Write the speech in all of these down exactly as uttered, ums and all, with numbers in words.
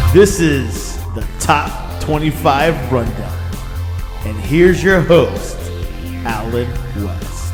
This is the Top twenty-five Rundown. And here's your host, Alan West.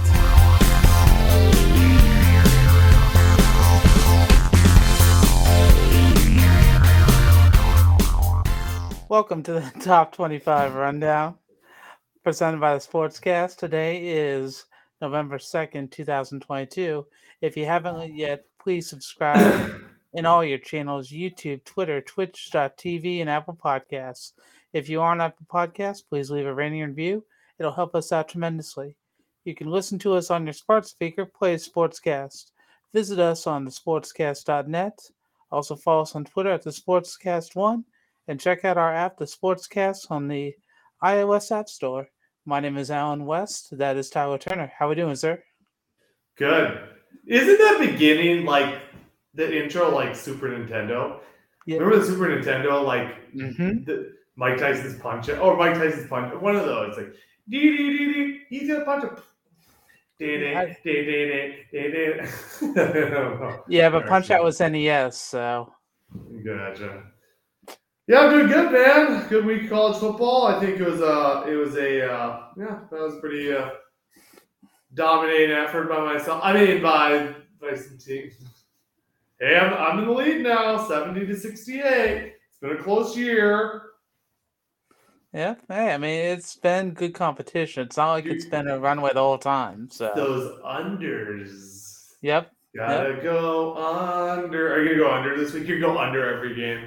Welcome to the Top twenty-five Rundown, presented by the Sportscast. Today is November second, twenty twenty-two. If you haven't yet, please subscribe in all your channels, YouTube, Twitter, Twitch dot T V, and Apple Podcasts. If you are on Apple Podcasts, please leave a rating and review. It'll help us out tremendously. You can listen to us on your smart speaker, play Sportscast. Visit us on the sportscast dot net. Also follow us on Twitter at the Sportscast one. And check out our app, the Sportscast, on the iOS App Store. My name is Alan West. That is Tyler Turner. How are we doing, sir? Good. Isn't that beginning like the intro like Super Nintendo? Yeah. Remember the Super Nintendo, like Mm-hmm. the Mike Tyson's punch it, or Mike Tyson's punch, one of those, like dee dee dee dee. He's gonna punch him. Dee dee dee dee dee dee. Yeah, but Punch Out was N E S, so. Gotcha. Yeah, I'm doing good, man. Good week of college football. I think it was uh it was a uh, yeah, that was a pretty uh, dominating effort by myself. I mean, by by some teams. Hey, I'm I'm in the lead now, seventy to sixty-eight. It's been a close year. Yeah, hey, I mean, it's been good competition. It's not like it's been a runway the whole time, so. Those unders. Yep. Gotta yep. go under. Are you gonna go under this week? You go under every game.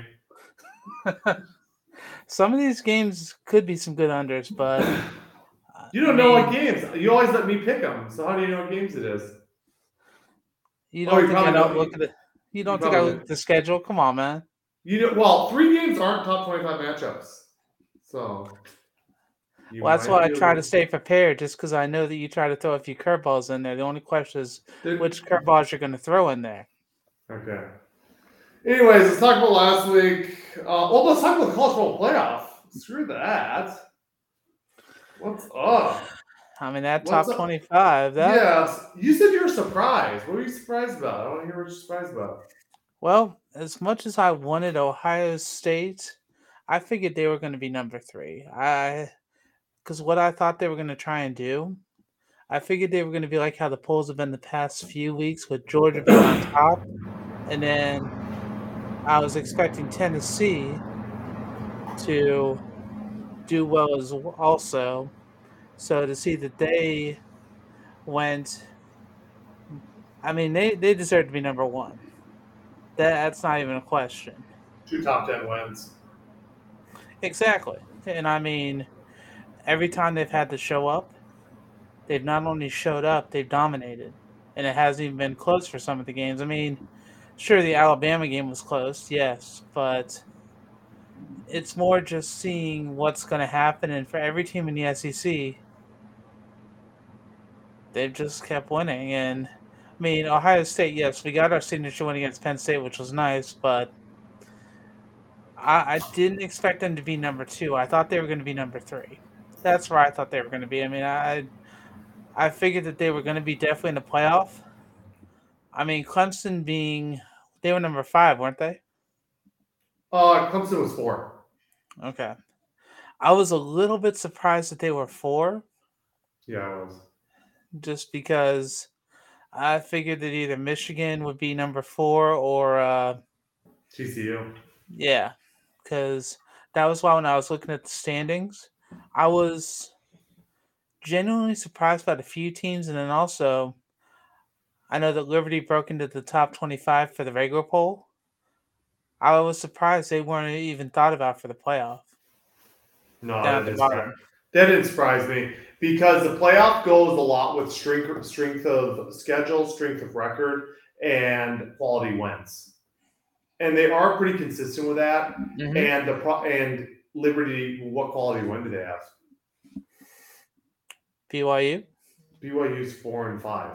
Some of these games could be some good unders, but you don't I know mean, what games. You always let me pick them. So how do you know what games it is? You don't oh, you think I don't don't, look at the you don't you think I look at the schedule? Come on, man. You know, well, three games aren't top twenty-five matchups, so. Well, that's why I try to stay prepared, just because I know that you try to throw a few curveballs in there. The only question is They're... which curveballs you're going to throw in there. Okay. Anyways, let's talk about last week. Uh, well, let's talk about the college football playoff. Screw that. What's up? I mean, that What's top up? twenty-five. That... Yes. You said you were surprised. What were you surprised about? I want to hear what you're surprised about. Well, as much as I wanted Ohio State, I figured they were going to be number three. I, because what I thought they were going to try and do, I figured they were going to be like how the polls have been the past few weeks with Georgia being on top, and then I was expecting Tennessee to do well as also. So to see that they went, I mean, they, they deserve to be number one. That, that's not even a question. Two top ten wins. Exactly. And I mean, every time they've had to show up, they've not only showed up, they've dominated. And it hasn't even been close for some of the games. I mean, sure, the Alabama game was close, yes, but it's more just seeing what's going to happen. And for every team in the S E C, they've just kept winning. And, I mean, Ohio State, yes, we got our signature win against Penn State, which was nice, but I, I didn't expect them to be number two. I thought they were going to be number three. That's where I thought they were going to be. I mean, I I figured that they were going to be definitely in the playoff. I mean, Clemson being – they were number five, weren't they? Uh, Clemson was four. Okay. I was a little bit surprised that they were four. Yeah, I was. Just because I figured that either Michigan would be number four or uh, – T C U. Yeah, because that was why when I was looking at the standings, I was genuinely surprised by the few teams, and then also – I know that Liberty broke into the top twenty-five for the regular poll. I was surprised they weren't even thought about for the playoff. No, that didn't, surprise, that didn't surprise me because the playoff goes a lot with strength, strength of schedule, strength of record, and quality wins. And they are pretty consistent with that. Mm-hmm. And the and Liberty, what quality win do they have? B Y U? B Y U's four and five.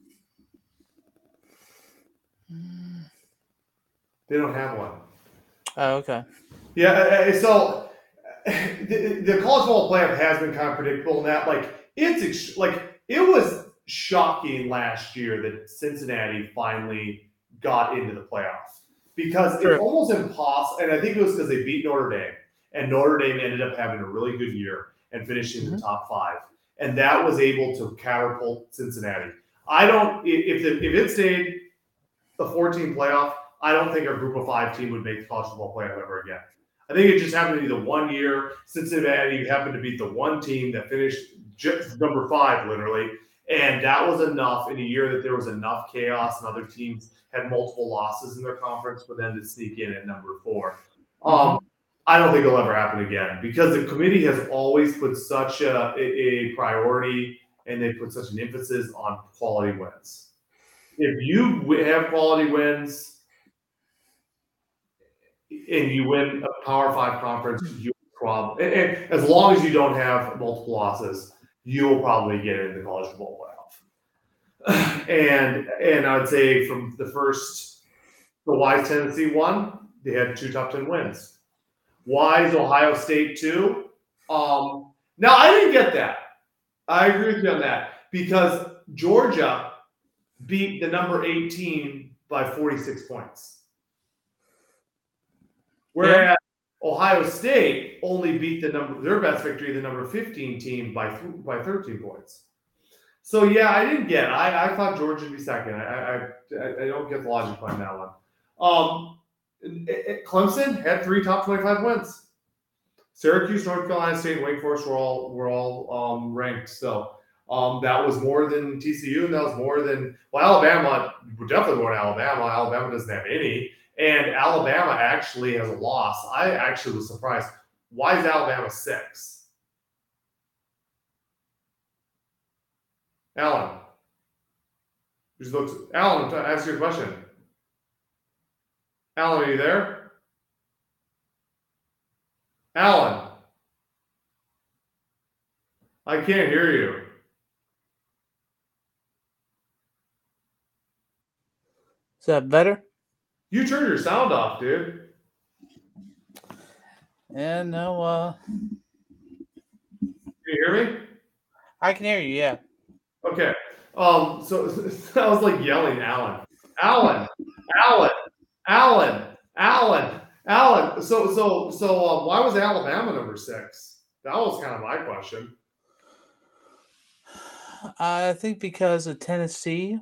They don't have one. Oh, okay. Yeah, so the, the college football playoff has been kind of predictable in that, like, it's like it was shocking last year that Cincinnati finally got into the playoffs. because True. it's almost impossible. And I think it was because they beat Notre Dame, and Notre Dame ended up having a really good year and finishing in Mhm. the top five, and that was able to catapult Cincinnati. I don't if the, if it stayed a four-team playoff, I don't think our group of five team would make the college football playoff ever again. I think it just happened to be the one year Cincinnati happened to beat the one team that finished just number five, literally, and that was enough in a year that there was enough chaos and other teams had multiple losses in their conference for them to sneak in at number four. Um, I don't think it'll ever happen again because the committee has always put such a, a, a priority and they put such an emphasis on quality wins. If you have quality wins and you win a Power Five conference, you probably, and, and as long as you don't have multiple losses, you will probably get into the college football playoff. And and I would say from the first, the Wise Tennessee won, they had two top ten wins. Wise Ohio State too. Um, now I didn't get that. I agree with you on that because Georgia beat the number eight team by forty-six points. Whereas yeah. Ohio State only beat the number their best victory, the number fifteen team by by thirteen points. So yeah, I didn't get it. I, I thought Georgia would be second. I, I I don't get the logic behind that one. Um, it, it, Clemson had three top twenty-five wins. Syracuse, North Carolina State, and Wake Forest were all were all um, ranked. So um, that was more than T C U, and that was more than well, Alabama. Definitely more than Alabama. Alabama doesn't have any, and Alabama actually has a loss. I actually was surprised. Why is Alabama six? Alan, just looks. Alan, to ask you a question. Alan, are you there? Alan, I can't hear you. Is that better? You turned your sound off, dude. Yeah, no, uh... Can you hear me? I can hear you, yeah. Okay. Um, so I was like yelling, Alan. Alan, Alan, Alan, Alan, Alan. So so so uh, why was Alabama number six? That was kind of my question. I think because of Tennessee.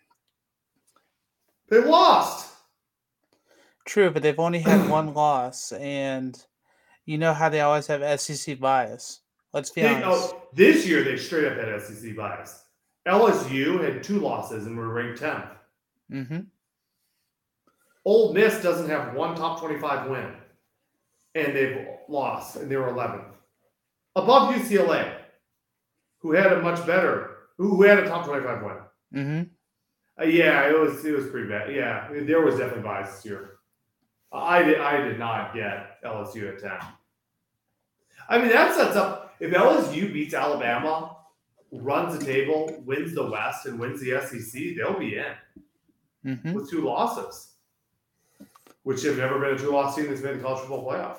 They lost. True, but they've only had one loss, and you know how they always have S E C bias. Let's be They, honest. oh, this year they straight up had S E C bias. L S U had two losses and were ranked tenth. Mm-hmm. Ole Miss doesn't have one top twenty-five win, and they've lost, and they were eleventh. Above U C L A, who had a much better, who, who had a top twenty-five win. Mm-hmm. Uh, yeah, it was it was pretty bad. Yeah, there was definitely bias this year. I did I did not get L S U at ten. I mean, that sets up if L S U beats Alabama, runs the table, wins the West, and wins the S E C, they'll be in Mm-hmm. with two losses, which have never been a two-loss team that's made the college football playoff.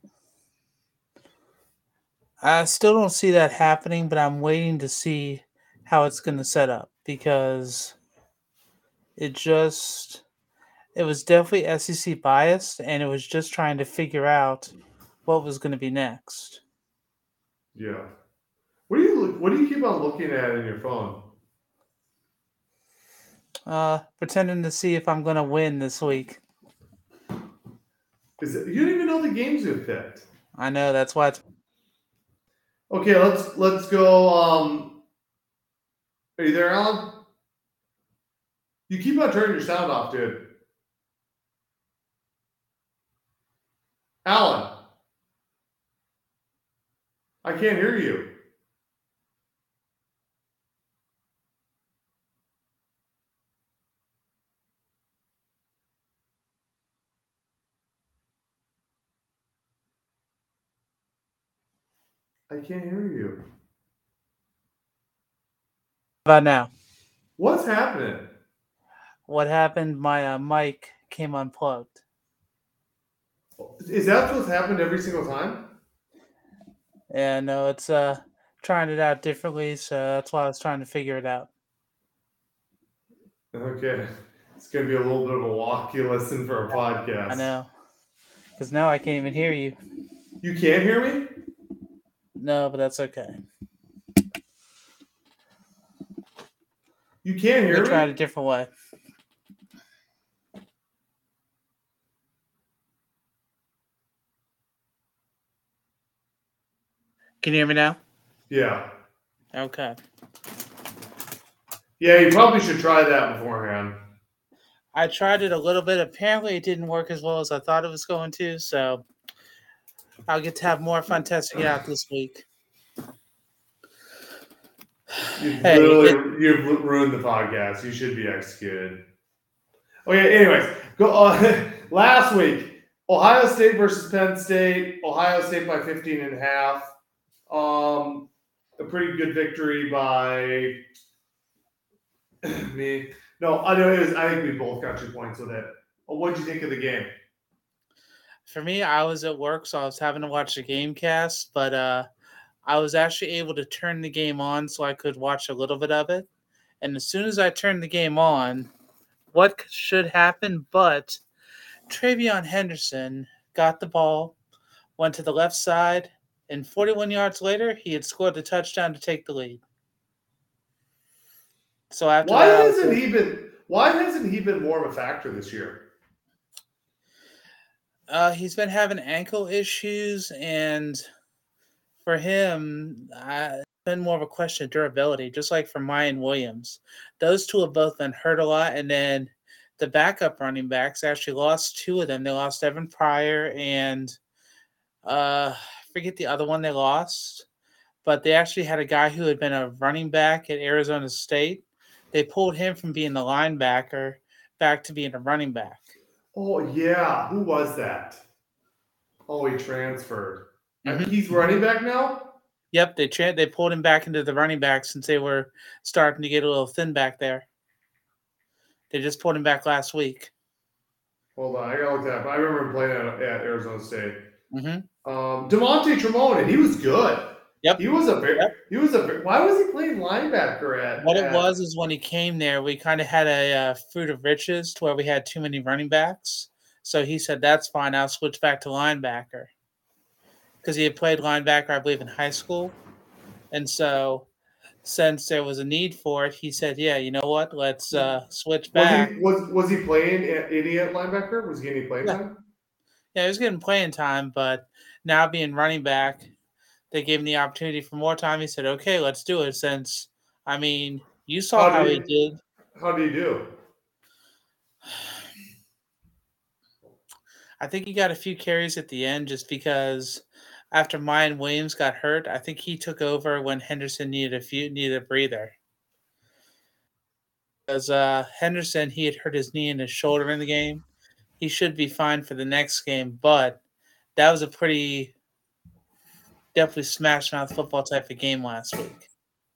I still don't see that happening, but I'm waiting to see how it's going to set up because it just it was definitely S E C biased, and it was just trying to figure out what was going to be next. Yeah. What do you What do you keep on looking at in your phone? Uh, pretending to see if I'm going to win this week. Is it, you don't even know the games you've picked. I know, that's why it's... Okay, let's let's go. Um, are you there, Alan? You keep on turning your sound off, dude. Alan, I can't hear you. I can't hear you. How about now? What's happening? What happened? My uh, mic came unplugged. Is that what's happened every single time? Yeah, no, it's uh trying it out differently, so that's why I was trying to figure it out. Okay. It's going to be a little bit of a walk you listen for a podcast. I know. Because now I can't even hear you. You can't hear me? No, but that's okay. You can't hear We'll me? try it a different way. Can you hear me now? Yeah. Okay. Yeah, you probably should try that beforehand. I tried it a little bit. Apparently, it didn't work as well as I thought it was going to, so I'll get to have more fun testing it out this week. You've Hey, literally it- you've ruined the podcast. You should be executed. Okay, anyways, go on. Last week, Ohio State versus Penn State. Ohio State by fifteen and a half. Um, a pretty good victory by me. No, I know it was. I think we both got two points with it. What did you think of the game? For me, I was at work, so I was having to watch the game cast, but uh, I was actually able to turn the game on so I could watch a little bit of it. And as soon as I turned the game on, what should happen but Travion Henderson got the ball, went to the left side, and forty-one yards later, he had scored the touchdown to take the lead. So after Why that, I was hasn't like- he been? Why hasn't he been more of a factor this year? Uh, he's been having ankle issues, and for him, uh, it's been more of a question of durability, just like for Mayan Williams. Those two have both been hurt a lot, and then the backup running backs actually lost two of them. They lost Evan Pryor and uh, I forget the other one they lost, but they actually had a guy who had been a running back at Arizona State. They pulled him from being the linebacker back to being a running back. Oh yeah, who was that? Oh, he transferred. I Mhm. think he's running back now. Yep, they tra- they pulled him back into the running back since they were starting to get a little thin back there. They just pulled him back last week. Hold on, I gotta look that up. I remember him playing at, at Arizona State. Mm-hmm. Um, Demonte Tremone, he was good. Yep. He was a very. Yep. He was a. ve- Why was he playing linebacker at? What it at- was is when he came there, we kind of had a uh, fruit of riches to where we had too many running backs. So he said, that's fine, I'll switch back to linebacker. Because he had played linebacker, I believe, in high school. And so since there was a need for it, he said, yeah, you know what, let's uh, switch Was back. he was was he playing at idiot linebacker? Was he getting any playing Yeah. time? Yeah, he was getting playing time, but now being running back, they gave him the opportunity for more time. He said, okay, let's do it since, I mean, you saw How how did he did. How did he do? I think he got a few carries at the end just because after Mayan Williams got hurt, I think he took over when Henderson needed a few needed a breather. Because uh, Henderson, he had hurt his knee and his shoulder in the game. He should be fine for the next game, but that was a pretty definitely smash mouth football type of game last week.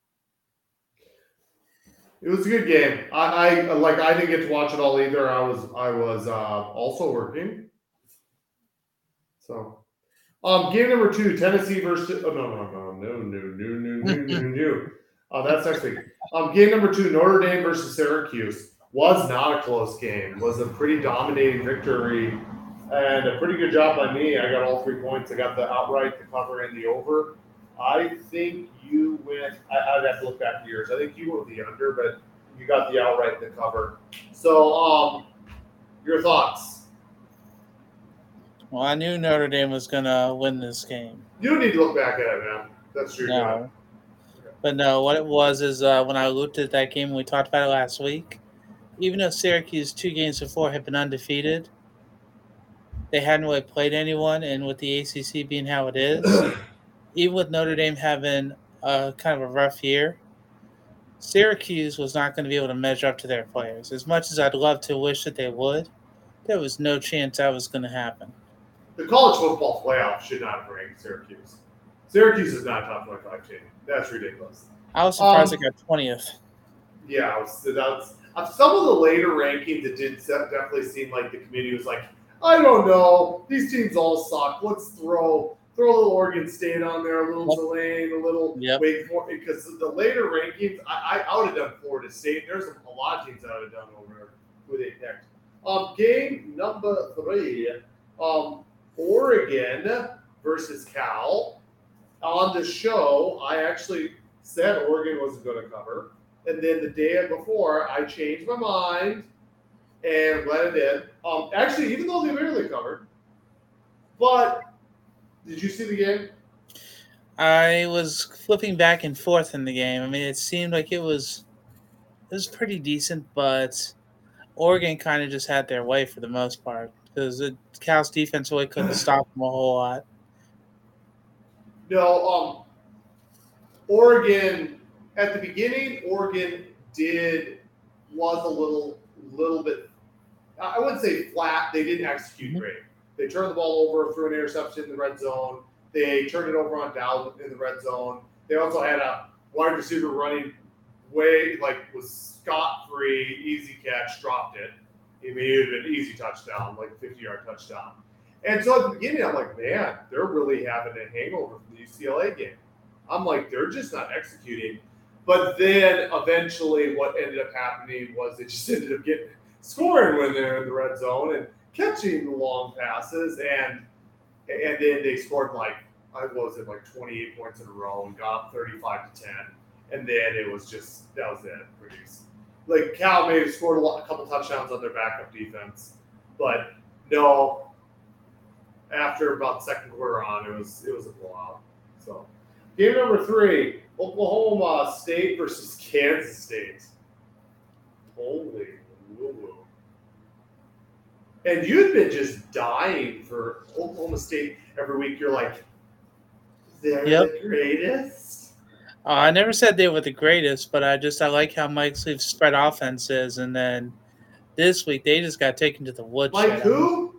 It was a good game. I, I like. I didn't get to watch it all either. I was. I was uh, also working. So, um, game number two, Tennessee versus. Oh no, no, no, no, no, no, no, no, no, no. Uh, that's next week. Um, game number two, Notre Dame versus Syracuse, was not a close game. Was a pretty dominating victory, and a pretty good job by me. I got all three points. I got the outright, the cover, and the over. I think you went. I, I'd have to look back to yours. I think you went with the under, but you got the outright, the cover. So, um, your thoughts? Well, I knew Notre Dame was going to win this game. You don't need to look back at it, man. That's true. No. But no, what it was is uh, when I looked at that game, we talked about it last week, even though Syracuse two games before had been undefeated, they hadn't really played anyone, and with the A C C being how it is, even with Notre Dame having a kind of a rough year, Syracuse was not going to be able to measure up to their players. As much as I'd love to wish that they would, there was no chance that was going to happen. The college football playoff should not bring Syracuse. Syracuse is not a top twenty-five team. That's ridiculous. I was surprised Um, they got twentieth. Yeah, I was, that's uh, some of the later rankings. It did se- definitely seem like the committee was like, I don't know, these teams all suck. Let's throw throw a little Oregon State on there, a little Yep. Tulane, a little Yep. Wake Forest. Because the later rankings, I, I, I would have done Florida State. There's a, a lot of teams that I would have done over who they picked. Um, game number three, um, Oregon versus Cal. On the show, I actually said Oregon wasn't going to cover. And then the day before, I changed my mind and let it in. Um, actually, even though they barely covered. But did you see the game? I was flipping back and forth in the game. I mean, it seemed like it was it was pretty decent, but Oregon kind of just had their way for the most part because Cal's defense really couldn't stop them a whole lot. No, um, Oregon at the beginning, Oregon did was a little, little bit. I wouldn't say flat. They didn't execute Mm-hmm. great. They turned the ball over, threw an interception in the red zone. They turned it over on down in the red zone. They also had a wide receiver running way like was scot free, easy catch, dropped it. I mean, it would have been an easy touchdown, like a fifty-yard touchdown. And so at the beginning, I'm like, man, they're really having a hangover from the U C L A game. I'm like, they're just not executing. But then eventually what ended up happening was they just ended up getting scoring when they're in the red zone and catching the long passes. And and then they scored like, I was it, like twenty-eight points in a row and got up thirty-five to ten. And then it was just, that was it. Pretty, like Cal may have scored a, lot, a couple touchdowns on their backup defense. But no, after about the second quarter on, it was it was a blowout. So, game number three, Oklahoma State versus Kansas State. Holy woo-woo. And you've been just dying for Oklahoma State every week. You're like, they're Yep. the greatest. Uh, I never said they were the greatest, but I just I like how Mike Leach's spread offense is, and then this week they just got taken to the woodshed. Like who?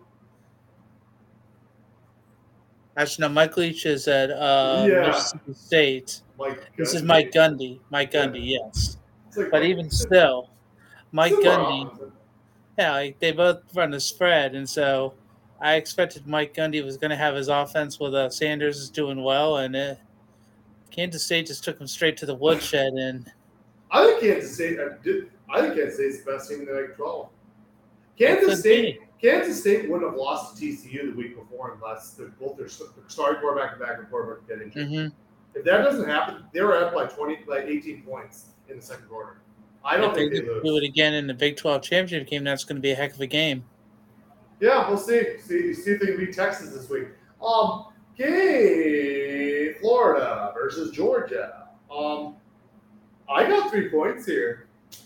Actually, no, Mike Leach is at uh, Yeah. Mississippi State. Mike This is Gundy. Mike Gundy. Mike Yeah. Gundy, yes. It's like, But even still, Mike similar Gundy, offense. yeah, like they both run the spread, and so I expected Mike Gundy was going to have his offense with uh, Sanders is doing well, and uh, Kansas State just took him straight to the woodshed. And I think Kansas State. I, did, I think Kansas State's the best team in the Big twelve. Kansas could State. Kansas State wouldn't have lost to T C U the week before unless the, both their starting quarterback and backup quarterback get injured. mm-hmm. If that doesn't happen, they were up by twenty, like eighteen points in the second quarter. I don't if they think they lose. do it again in the Big twelve championship game, that's going to be a heck of a game. Yeah, we'll see. See, see if they can beat Texas this week. Um, game Florida versus Georgia. Um, I got three points here.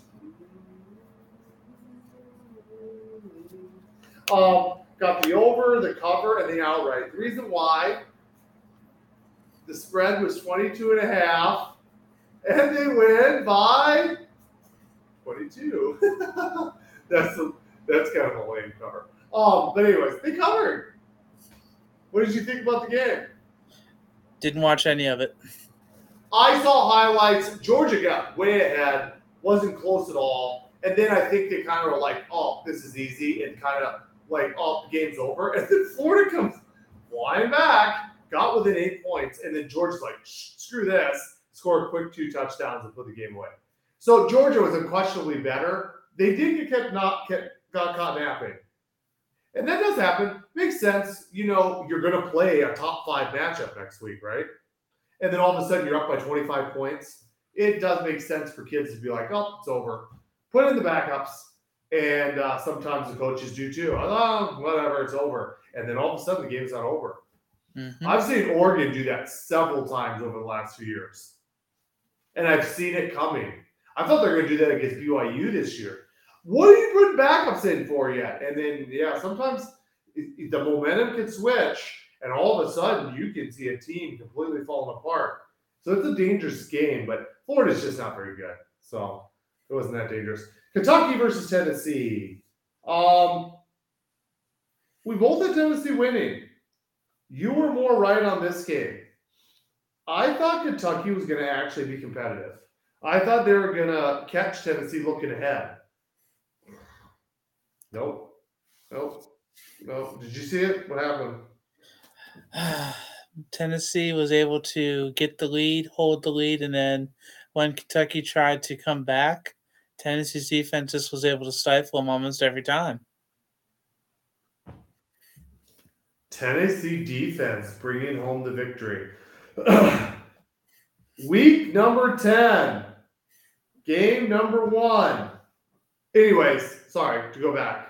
Um, got the over, the cover, and the outright. The reason why the spread was twenty-two and a half, and they win by twenty-two. that's a, that's kind of a lame cover. Um, but anyways, they covered. What did you think about the game? Didn't watch any of it. I saw highlights. Georgia got way ahead, wasn't close at all. And then I think they kind of were like, oh, this is easy, and kind of like, oh, the game's over. And then Florida comes flying back, got within eight points, and then Georgia's like, screw this, scored quick two touchdowns and put the game away. So Georgia was unquestionably better. They did get kept not kept, got caught napping. And that does happen. Makes sense. You know, you're going to play a top five matchup next week, right? And then all of a sudden you're up by twenty-five points. It does make sense for kids to be like, oh, it's over. Put in the backups. And uh, sometimes the coaches do too. Oh, whatever, it's over. And then all of a sudden the game's not over. Mm-hmm. I've seen Oregon do that several times over the last few years. And I've seen it coming. I thought they were going to do that against B Y U this year. What are you putting backups in for yet? And then, yeah, sometimes it, the momentum can switch, and all of a sudden you can see a team completely falling apart. So it's a dangerous game, but Florida's just not very good. So it wasn't that dangerous. Kentucky versus Tennessee. Um, we both had Tennessee winning. You were more right on this game. I thought Kentucky was going to actually be competitive. I thought they were going to catch Tennessee looking ahead. Nope. Nope. Nope. Did you see it? What happened? Tennessee was able to get the lead, hold the lead, and then when Kentucky tried to come back, Tennessee's defense just was able to stifle them almost every time. Tennessee defense bringing home the victory. Week number ten. Game number one. Anyways, sorry to go back.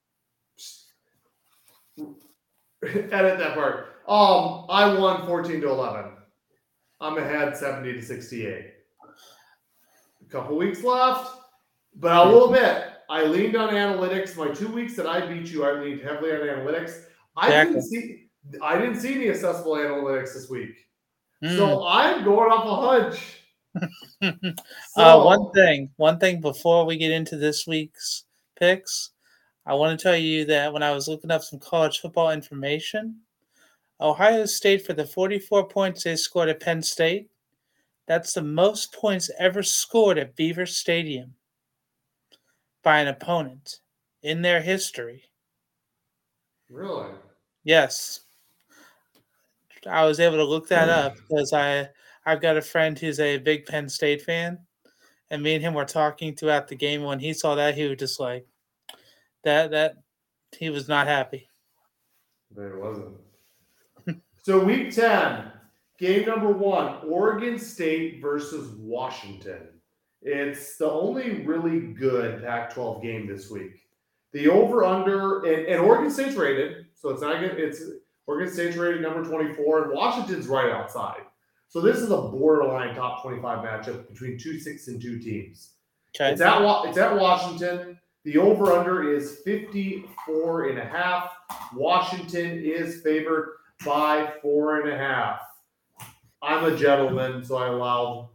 Edit that part. Um, I won fourteen to eleven. I'm ahead seventy to sixty-eight. A couple weeks left, but I will admit, I leaned on analytics. My two weeks that I beat you, I leaned heavily on analytics. I Exactly. didn't see I didn't see any accessible analytics this week. Mm. So I'm going off a hunch. So, uh, one thing, one thing before we get into this week's picks, I want to tell you that when I was looking up some college football information, Ohio State, for the forty-four points they scored at Penn State, that's the most points ever scored at Beaver Stadium by an opponent in their history. Really? Yes. I was able to look that up because I, I've got a friend who's a big Penn State fan, and me and him were talking throughout the game. When he saw that, he was just like, that, that he was not happy. There wasn't. So week ten, game number one, Oregon State versus Washington. It's the only really good Pac twelve game this week. The over-under, and, and Oregon State's rated, so it's not good. It's Oregon State's rated number twenty-four, and Washington's right outside. So this is a borderline top twenty-five matchup between two six and two teams. Okay. It's at it's at Washington. The over-under is fifty-four and a half. Washington is favored by four and a half. I'm a gentleman, so I allowed.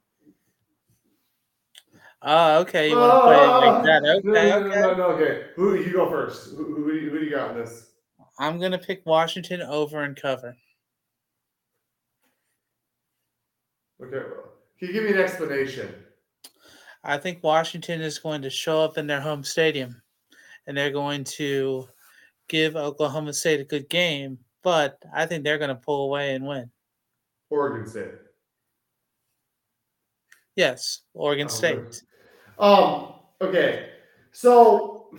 Oh, okay. You want to play it like that? Okay, no, no, okay. no, no, no, okay. Who you go first? Who, who, who, who do you got in this? I'm gonna pick Washington over and cover. Okay, can you give me an explanation? I think Washington is going to show up in their home stadium, and they're going to give Oklahoma State a good game, but I think they're going to pull away and win. Oregon State. Yes, Oregon Oh, State. good. Um. Okay, so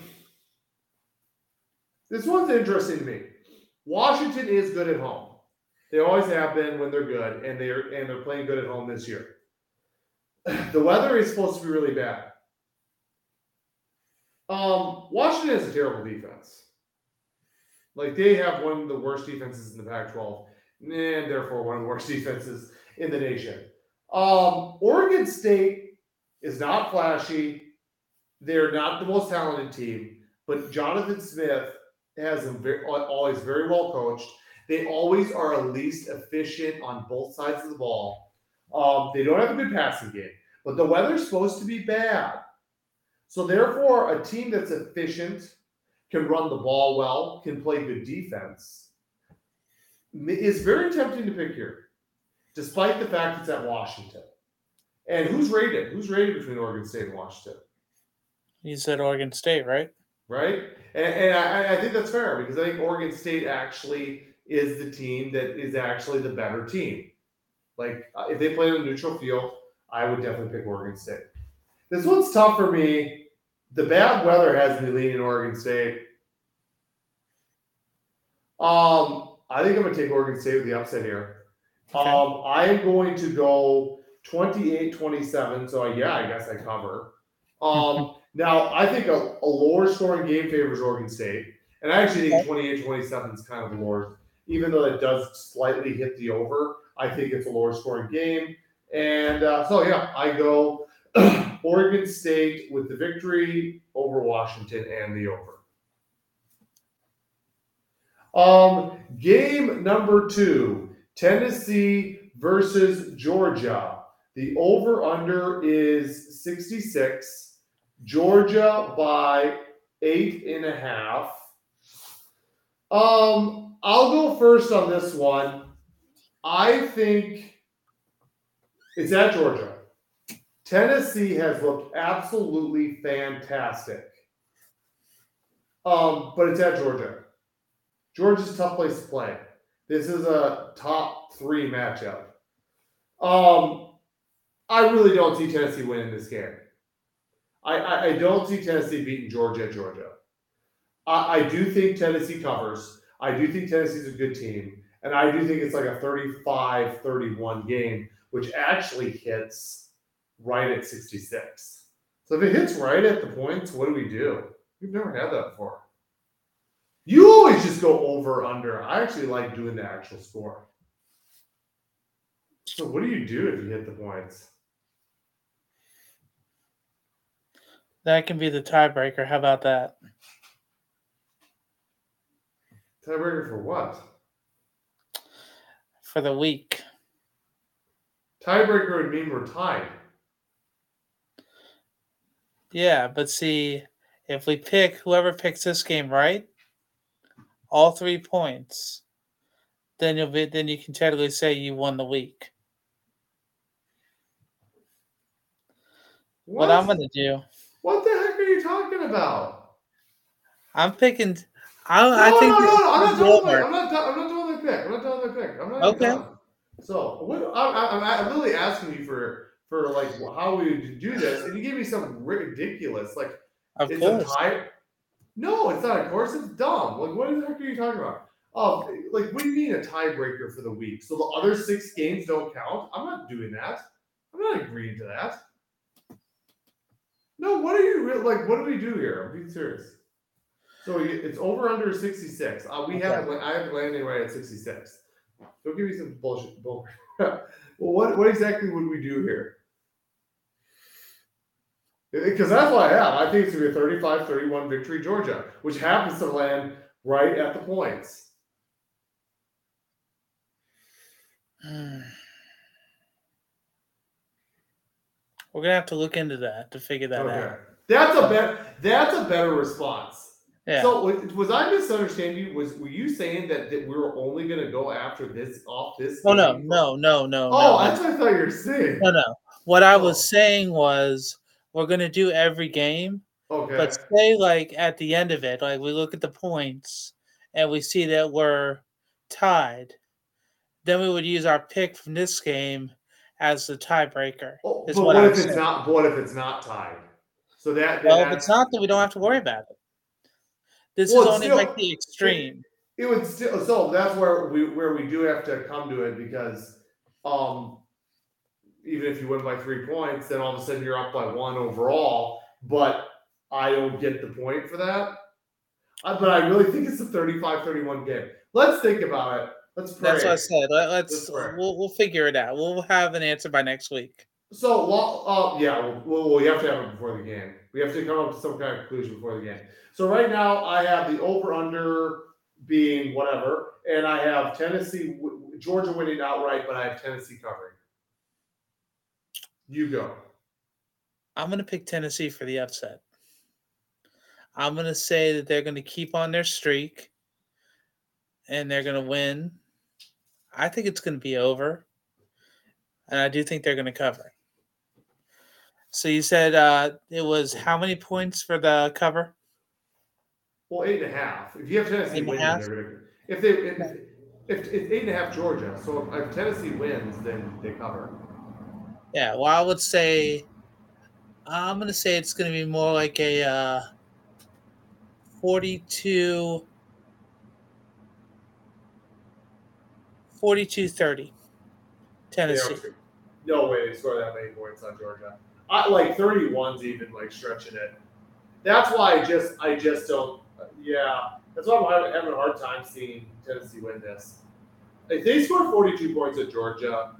this one's interesting to me. Washington is good at home. They always have been when they're good, and they're and they're playing good at home this year. The weather is supposed to be really bad. Um, Washington has a terrible defense. Like, they have one of the worst defenses in the Pac twelve, and therefore one of the worst defenses in the nation. Um, Oregon State is not flashy. They're not the most talented team, but Jonathan Smith has them very, always very well coached. They always are at least efficient on both sides of the ball. Um, they don't have a good passing game, but the weather's supposed to be bad. So therefore, a team that's efficient, can run the ball well, can play good defense, is very tempting to pick here, despite the fact it's at Washington. And who's rated? Who's rated between Oregon State and Washington? You said Oregon State, right? Right? And, and I, I think that's fair, because I think Oregon State actually is the team that is actually the better team. Like, if they play on a neutral field, I would definitely pick Oregon State. This one's tough for me. The bad weather has me leaning Oregon State. Um, I think I'm going to take Oregon State with the upset here. Okay. Um, I'm going to go twenty-eight twenty-seven. So, yeah, I guess I cover. Um, now, I think a, a lower scoring game favors Oregon State. And I actually think twenty-eight twenty-seven is kind of lower. Even though it does slightly hit the over, I think it's a lower scoring game. And uh, so, yeah, I go Oregon State with the victory over Washington and the over. Um, game number two, Tennessee versus Georgia. The over-under is sixty-six. Georgia by eight and a half. Um, I'll go first on this one. I think it's at Georgia. Tennessee has looked absolutely fantastic. Um, but it's at Georgia. Georgia's a tough place to play. This is a top three matchup. Um, I really don't see Tennessee winning this game. I, I, I don't see Tennessee beating Georgia at Georgia. I, I do think Tennessee covers. I do think Tennessee's a good team. And I do think it's like a thirty-five thirty-one game, which actually hits right at sixty-six. So if it hits right at the points, what do we do? We've never had that before. You always just go over under. I actually like doing the actual score. So what do you do if you hit the points? That can be the tiebreaker. How about that? Tiebreaker for what? For the week. Tiebreaker would mean we're tied. Yeah, but see, if we pick whoever picks this game right, all three points, then you'll be then you can technically say you won the week. What, what I'm gonna do? What the heck are you talking about? I'm picking. I, no, I think no, no, no. I'm not doing my, I'm not. I'm not doing my pick. I'm not doing my pick. I'm not. Okay. Done. So what? I'm, I'm, I'm literally asking you for for like how we would do this, and you give me some ridiculous like. Of it's course. A tie. No, it's not. Of course, it's dumb. Like, what the heck are you talking about? Oh, like, what do you mean a tiebreaker for the week? So the other six games don't count? I'm not doing that. I'm not agreeing to that. No, what are you like? What do we do here? I'm being serious. So it's over under sixty-six. Uh, we okay. have it. I have it landing right at sixty-six. Don't give me some bullshit. bullshit. Well, what what exactly would we do here? Because that's what I have. I think it's going to be a thirty-five thirty-one victory, Georgia, which happens to land right at the points. We're going to have to look into that to figure that okay. out. That's a better. That's a better response. Yeah. So was I misunderstanding you? Was were you saying that, that we were only going to go after this off this? Oh no, no, no, no. Oh, no. that's what I thought you were saying. No, no. What I oh. was saying was. We're going to do every game, okay. but say like at the end of it, like we look at the points and we see that we're tied, then we would use our pick from this game as the tiebreaker. Oh, is but what what I'm if saying. it's not? What if it's not tied? So that well, if it's not, then we don't have to worry about it. This well, is only still, like the extreme. It, it would still. So that's where we where we do have to come to it because. um Even if you win by three points, then all of a sudden you're up by one overall. But I don't get the point for that. Uh, but I really think it's a thirty-five thirty-one game. Let's think about it. Let's pray. That's what I said. Let, let's let's we'll we'll figure it out. We'll have an answer by next week. So, well, uh, yeah, well, well, you have to have it before the game. We have to come up with some kind of conclusion before the game. So right now I have the over-under being whatever, and I have Tennessee, Georgia winning outright, but I have Tennessee covering. You go. I'm going to pick Tennessee for the upset. I'm going to say that they're going to keep on their streak and they're going to win. I think it's going to be over. And I do think they're going to cover. So you said uh, it was how many points for the cover? Well, eight and a half. If you have Tennessee winning, they're going to. If they if, if it's eight and a half Georgia, so if Tennessee wins, then they cover. Yeah, well, I would say I'm going to say it's going to be more like a uh, forty-two thirty Tennessee. No way they score that many points on Georgia. I, like thirty-one's even like stretching it. That's why I just I just don't. Yeah, that's why I'm having a hard time seeing Tennessee win this. If they score forty-two points at Georgia.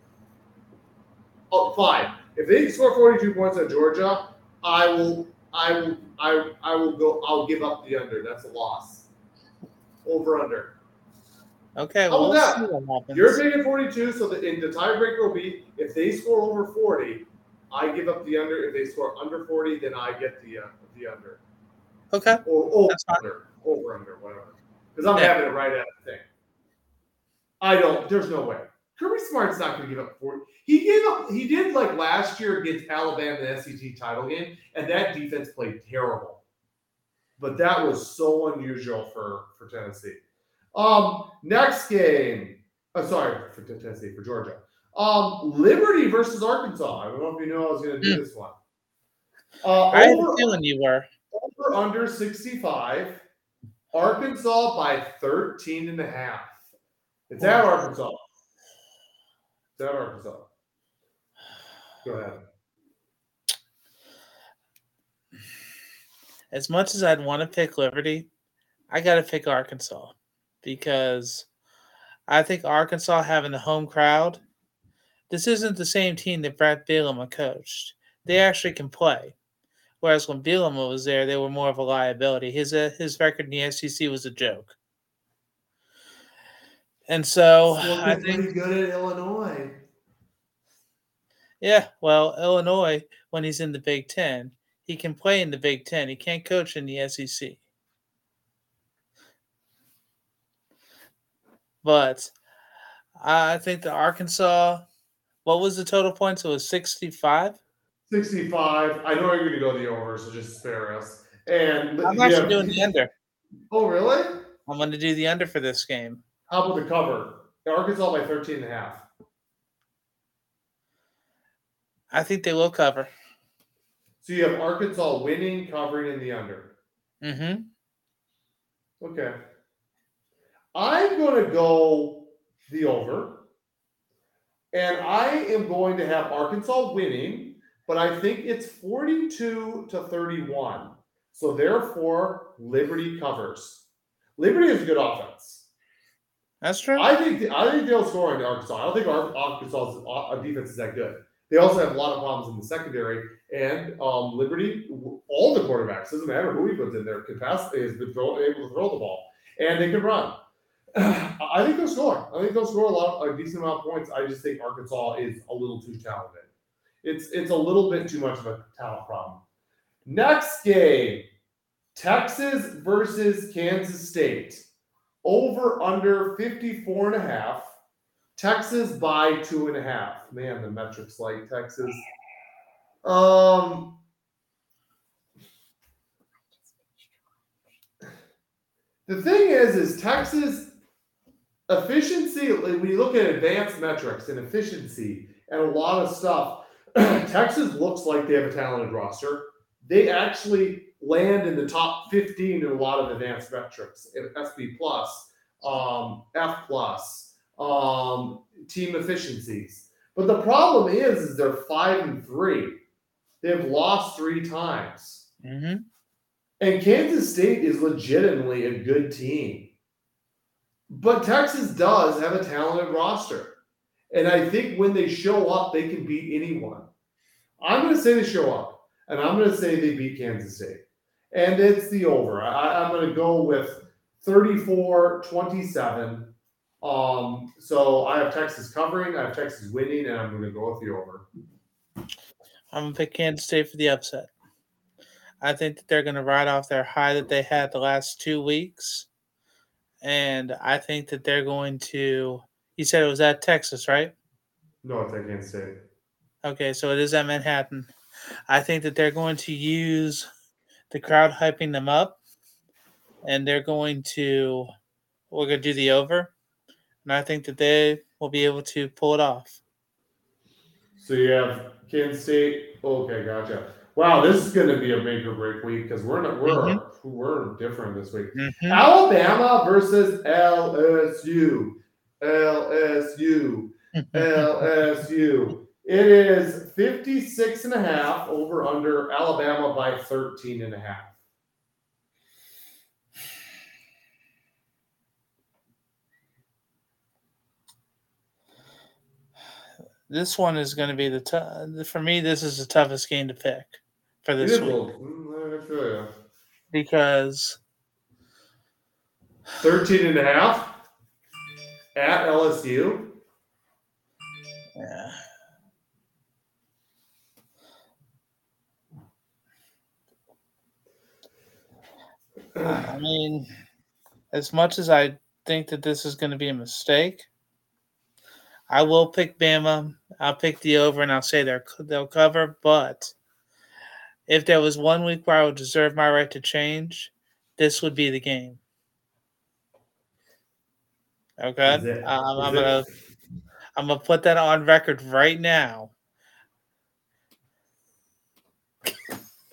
Oh, fine. If they score forty-two points at Georgia, I will, I will, I, I will go. I'll give up the under. That's a loss. Over under. Okay. How Well, about we'll that? see what happens. You're taking forty-two, so the, the tiebreaker will be if they score over forty, I give up the under. If they score under forty, then I get the uh, the under. Okay. Or over under, over under, whatever. Because I'm yeah. having it right at the thing. I don't. There's no way. Kirby Smart's not going to give up forty. He gave up. He did like last year against Alabama in the S E C title game, and that defense played terrible. But that was so unusual for, for Tennessee. Um, next game. Oh, sorry for Tennessee, for Georgia. Um, Liberty versus Arkansas. I don't know if you know I was going to do mm. this one. Uh, I had a over, feeling you were. over under sixty-five. Arkansas by thirteen and a half. It's at Arkansas. It's at Arkansas. Go ahead. As much as I'd want to pick Liberty, I got to pick Arkansas because I think Arkansas having the home crowd, this isn't the same team that Brad Bielema coached. They actually can play. Whereas when Bielema was there, they were more of a liability. His uh, his record in the S E C was a joke. And so Still I pretty think, good at Illinois. yeah, well, Illinois, when he's in the Big Ten, he can play in the Big Ten. He can't coach in the S E C. But I think the Arkansas, what was the total points? It was sixty-five? sixty-five. I know you're going to go the over, so just spare us. And I'm you actually have- doing the under. Oh, really? I'm going to do the under for this game. How about the cover? Arkansas by thirteen and a half. I think they will cover. So you have Arkansas winning, covering, and the under. Mm-hmm. Okay. I'm going to go the over. And I am going to have Arkansas winning, but I think it's forty-two to thirty-one. So therefore, Liberty covers. Liberty is a good offense. That's true. I think I think they'll score in Arkansas. I don't think Ar- Arkansas's uh, defense is that good. They also have a lot of problems in the secondary. And um, Liberty, all the quarterbacks, doesn't matter who he puts in there, capacity has been throw, able to throw the ball, and they can run. I think they'll score. I think they'll score a lot, a decent amount of points. I just think Arkansas is a little too talented. It's it's a little bit too much of a talent problem. Next game, Texas versus Kansas State. Over under fifty-four and a half. Texas by two and a half. Man, the metrics like Texas. Um, the thing is, is Texas efficiency, when you look at advanced metrics and efficiency and a lot of stuff, Texas looks like they have a talented roster. They actually land in the top fifteen in a lot of advanced metrics, S B plus, um, F plus, um, team efficiencies. But the problem is, is they're five and three. They've lost three times. Mm-hmm. And Kansas State is legitimately a good team. But Texas does have a talented roster. And I think when they show up, they can beat anyone. I'm going to say they show up. And I'm going to say they beat Kansas State. And it's the over. I, I'm going to go with thirty-four twenty-seven. Um, so I have Texas covering. I have Texas winning. And I'm going to go with the over. I'm going to pick Kansas State for the upset. I think that they're going to ride off their high that they had the last two weeks. And I think that they're going to – you said it was at Texas, right? No, I think Kansas State. Okay, so it is at Manhattan. I think that they're going to use the crowd hyping them up. And they're going to – we're going to do the over. And I think that they will be able to pull it off. So you have Kansas State. Okay, gotcha. Wow, this is going to be a make or break week because we're not, we're mm-hmm. we're different this week. Mm-hmm. Alabama versus L S U. L S U. L S U. It is fifty-six and a half over under Alabama by thirteen and a half. This one is going to be the tough. For me, this is the toughest game to pick for this week. I feel you. Because thirteen and a half at L S U. Yeah. I mean, as much as I think that this is going to be a mistake, I will pick Bama. I'll pick the over, and I'll say they're, they'll cover. But if there was one week where I would deserve my right to change, this would be the game. Okay, it, um, I'm gonna I'm gonna put that on record right now.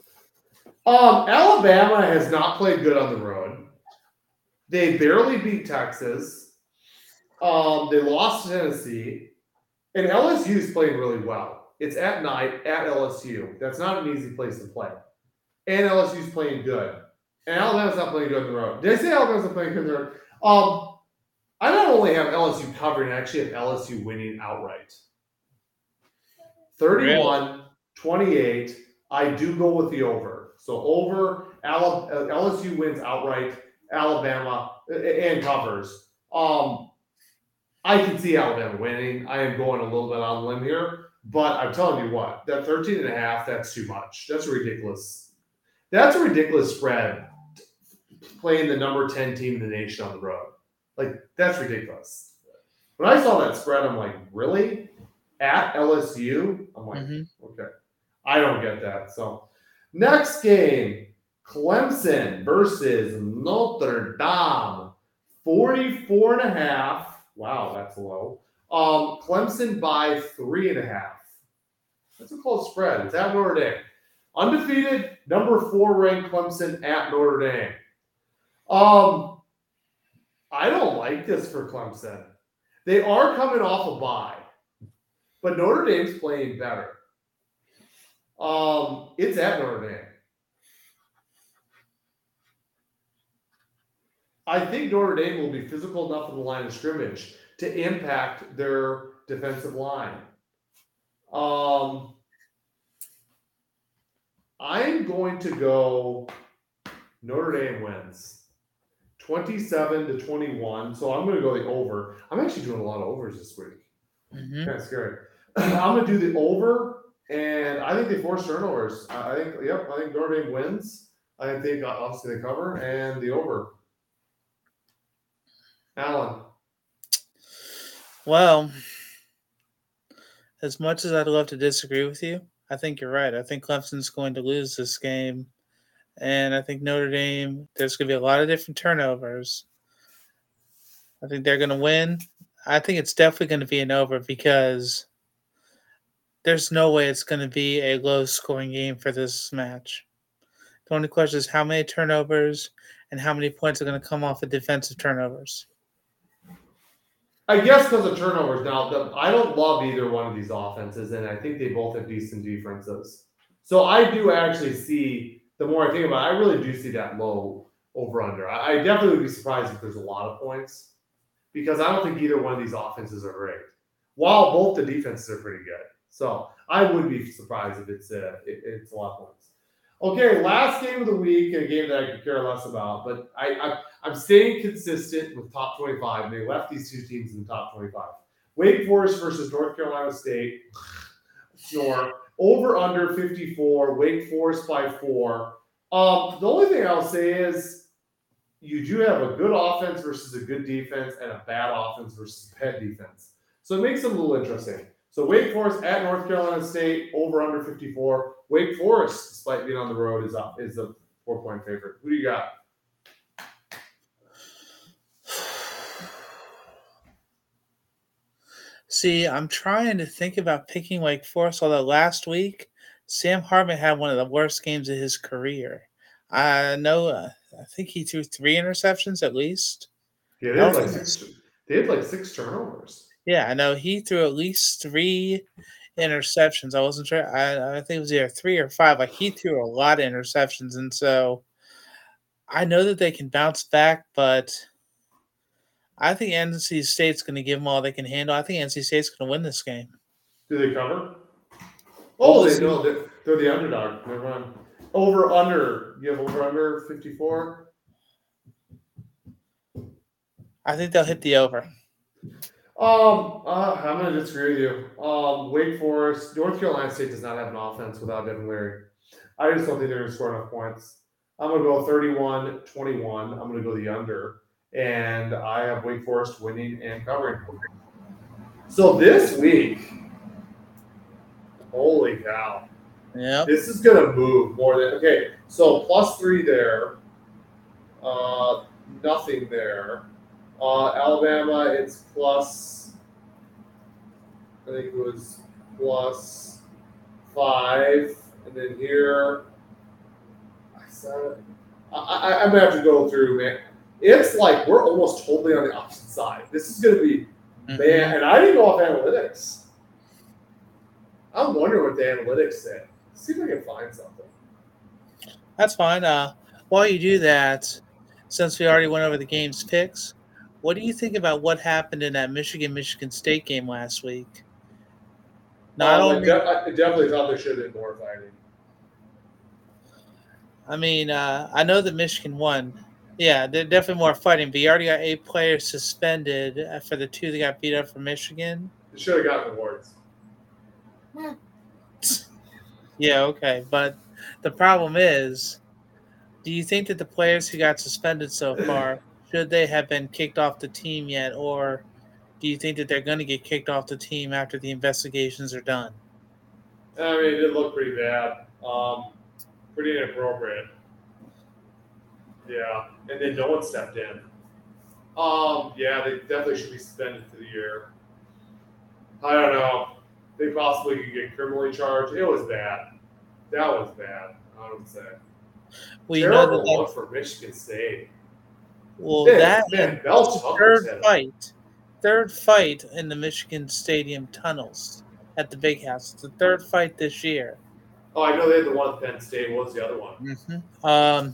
Um, Alabama has not played good on the road. They barely beat Texas. Um, they lost to Tennessee. And L S U is playing really well. It's at night at L S U. That's not an easy place to play. And L S U is playing good. And Alabama's not playing good on the road. Did I say Alabama's not playing good on the road? Um, I not only have L S U covering, I actually have L S U winning outright. thirty-one, twenty-eight. I do go with the over. So over, L S U wins outright, Alabama, and covers. Um, I can see Alabama winning. I am going a little bit on a limb here. But I'm telling you what, that thirteen and a half, that's too much. That's ridiculous. That's a ridiculous spread playing the number ten team in the nation on the road. Like, that's ridiculous. When I saw that spread, I'm like, really? At L S U? I'm like, mm-hmm. Okay. I don't get that. So, next game, Clemson versus Notre Dame. forty-four and a half. Wow, that's low. Um, Clemson by three and a half. That's a close spread. It's at Notre Dame. Undefeated, number four ranked Clemson at Notre Dame. Um, I don't like this for Clemson. They are coming off a bye, but Notre Dame's playing better. Um, it's at Notre Dame. I think Notre Dame will be physical enough in the line of scrimmage to impact their defensive line. Um, I'm going to go Notre Dame wins twenty-seven to twenty-one. So I'm going to go the over. I'm actually doing a lot of overs this week. Mm-hmm. Kind of scary. I'm going to do the over, and I think they force turnovers. I think, yep, I think Notre Dame wins. I think obviously they cover, and the over. Alan. Well, as much as I'd love to disagree with you, I think you're right. I think Clemson's going to lose this game. And I think Notre Dame, there's going to be a lot of different turnovers. I think they're going to win. I think it's definitely going to be an over because there's no way it's going to be a low-scoring game for this match. The only question is how many turnovers and how many points are going to come off of defensive turnovers. I guess because of turnovers. Now, the, I don't love either one of these offenses, and I think they both have decent defenses. So I do actually see, the more I think about it, I really do see that low over-under. I, I definitely would be surprised if there's a lot of points because I don't think either one of these offenses are great, while both the defenses are pretty good. So I would be surprised if it's, uh, it, it's a lot of points. Okay, last game of the week, a game that I could care less about, but I, I, I'm staying consistent with top twenty-five, and they left these two teams in the top twenty-five. Wake Forest versus North Carolina State. Snore. Over under fifty-four. Wake Forest by four. Um, the only thing I'll say is you do have a good offense versus a good defense and a bad offense versus a bad defense. So it makes it a little interesting. So Wake Forest at North Carolina State, over under fifty-four. Wake Forest, despite being on the road, is up is a four-point favorite. Who do you got? See, I'm trying to think about picking Wake Forest, although last week Sam Hartman had one of the worst games of his career. I know, uh, I think he threw three interceptions at least. Yeah, they had, like six, they had like six turnovers. Yeah, I know he threw at least three interceptions. I wasn't sure. I, I think it was either three or five. Like he threw a lot of interceptions, and so I know that they can bounce back, but I think N C State's going to give them all they can handle. I think N C State's going to win this game. Do they cover? Oh, they know they're, they're the underdog. Never mind. Over under. You have over under fifty-four. I think they'll hit the over. Um, uh, I'm going to disagree with you. Um, Wake Forest, North Carolina State does not have an offense without Devin Leary. I just don't think they're going to score enough points. I'm going to go thirty-one twenty-one. I'm going to go the under. And I have Wake Forest winning and covering. So this week, holy cow. Yeah. This is going to move more than – okay, so plus three there. Uh, nothing there. Uh, Alabama, it's plus, I think it was plus five. And then here, I seven. I, I, I'm gonna have to go through, man. It's like we're almost totally on the opposite side. This is gonna be mm-hmm. man, and I didn't go off analytics. I'm wondering what the analytics said. See if I can find something. That's fine. Uh, while you do that, since we already went over the game's picks, what do you think about what happened in that Michigan-Michigan State game last week? Not um, only, I, de- I definitely thought there should have been more fighting. I mean, uh, I know that Michigan won. Yeah, they're definitely more fighting, but you already got eight players suspended for the two that got beat up for Michigan. They should have gotten awards. Yeah, okay. But the problem is, do you think that the players who got suspended so far, should they have been kicked off the team yet, or do you think that they're going to get kicked off the team after the investigations are done? I mean, it did look pretty bad. Um, pretty inappropriate. Yeah, and then no one stepped in. Um, yeah, they definitely should be suspended for the year. I don't know. They possibly could get criminally charged. It was bad. That was bad, I would say. Well, you Terrible know that one for Michigan State. Well, man, that man, Bell third fight, third fight in the Michigan Stadium tunnels at the Big House. It's the third fight this year. Oh, I know they had the one at Penn State. What was the other one? Mm-hmm. Um,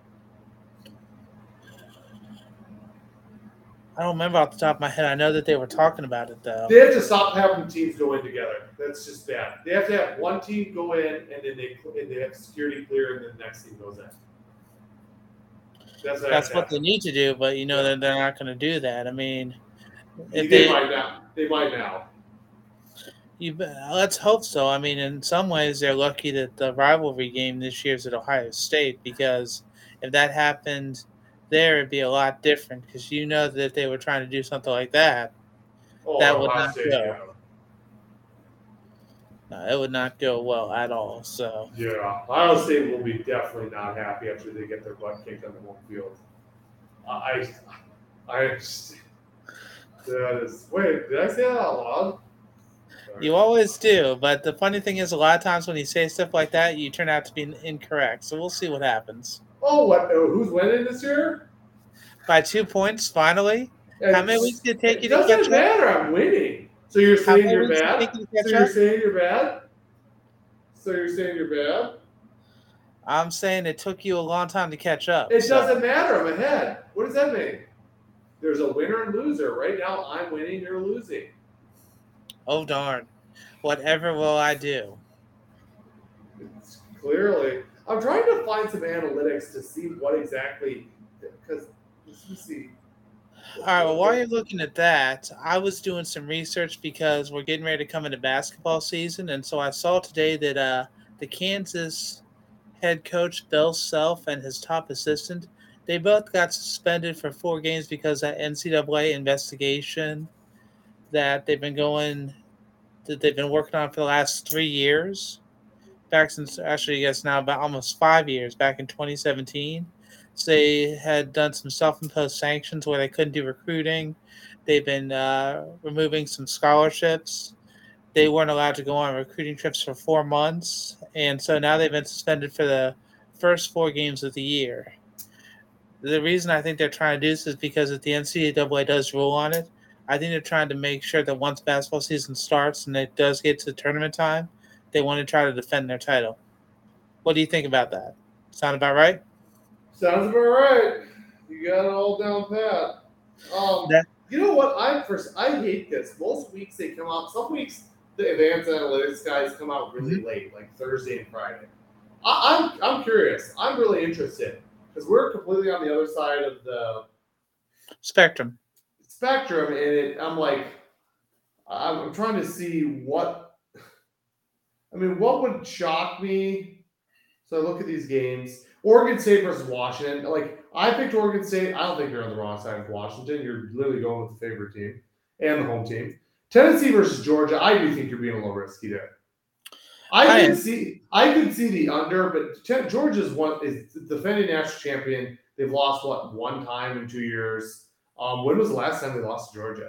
I don't remember off the top of my head. I know that they were talking about it, though. They have to stop having teams go in together. That's just bad. They have to have one team go in, and then they and they have security clear, and then the next team goes in. That's what, That's what they need to do, but you know they're, they're not going to do that. I mean, if they, they might now. They might now. You let's hope so. I mean, in some ways, they're lucky that the rivalry game this year is at Ohio State, because if that happened there, it'd be a lot different, because you know that if they were trying to do something like that, oh, that would Ohio not State, go. Yeah. No, it would not go well at all. So yeah, Ohio State will be definitely not happy after they get their butt kicked on the home field. Uh, I, I just, that is, wait, did I say that out loud? Sorry. You always do, but the funny thing is, a lot of times when you say stuff like that, you turn out to be incorrect. So we'll see what happens. Oh, what? Who's winning this year? By two points, finally. It's, How many weeks did it take you it to catch up? Doesn't matter. I'm winning. So you're saying you're bad? You so you're saying you're bad? So you're saying you're bad? I'm saying it took you a long time to catch up. It so. doesn't matter. I'm ahead. What does that mean? There's a winner and loser. Right now, I'm winning. You're losing. Oh, darn. Whatever will I do? It's clearly. I'm trying to find some analytics to see what exactly, because let's see. All right, well, while you're looking at that, I was doing some research because we're getting ready to come into basketball season, and so I saw today that uh, the Kansas head coach, Bill Self, and his top assistant, they both got suspended for four games because of that N C double A investigation that they've been going, that they've been working on for the last three years. Back since, actually, I guess now about almost five years, back in twenty seventeen. So they had done some self-imposed sanctions where they couldn't do recruiting. They've been uh, removing some scholarships. They weren't allowed to go on recruiting trips for four months. And so now they've been suspended for the first four games of the year. The reason I think they're trying to do this is because if the N C double A does rule on it, I think they're trying to make sure that once basketball season starts and it does get to tournament time, they want to try to defend their title. What do you think about that? Sound about right? Sounds about right. You got it all down pat. Um, that, you know what? I first I hate this. Most weeks they come out. Some weeks the advanced analytics guys come out really mm-hmm. late, like Thursday and Friday. I, I'm I'm curious. I'm really interested because we're completely on the other side of the spectrum. Spectrum, and it, I'm like, I'm trying to see what. I mean, what would shock me? So I look at these games. Oregon State versus Washington. Like, I picked Oregon State. I don't think you're on the wrong side of Washington. You're literally going with the favorite team and the home team. Tennessee versus Georgia. I do think you're being a little risky there. I, I can see. I can see the under, but T- Georgia's one is defending national champion. They've lost what one time in two years. Um, when was the last time they lost to Georgia?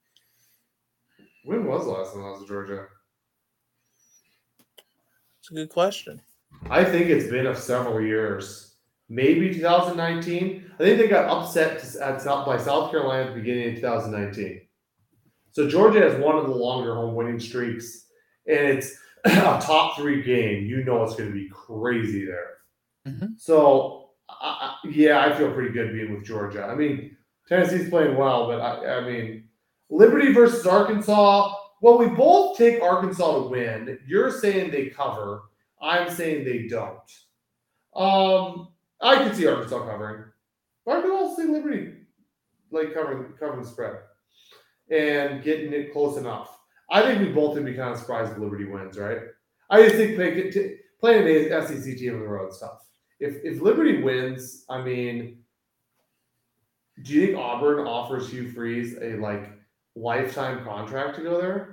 When was the last time they lost to Georgia? It's a good question. I think it's been of several years. maybe two thousand nineteen. I think they got upset at South, by South Carolina at the beginning of two thousand nineteen. So Georgia has one of the longer home winning streaks, and it's a top three game. You know it's going to be crazy there. Mm-hmm. So, I, yeah, I feel pretty good being with Georgia. I mean, Tennessee's playing well, but I, I mean, Liberty versus Arkansas. Well, we both take Arkansas to win. You're saying they cover. I'm saying they don't. Um, I can see Arkansas covering. But I can also see Liberty like covering covering the spread and getting it close enough. I think we both would be kind of surprised if Liberty wins, right? I just think play, playing an S E C team on the road is tough. If if Liberty wins, I mean, do you think Auburn offers Hugh Freeze a like lifetime contract to go there?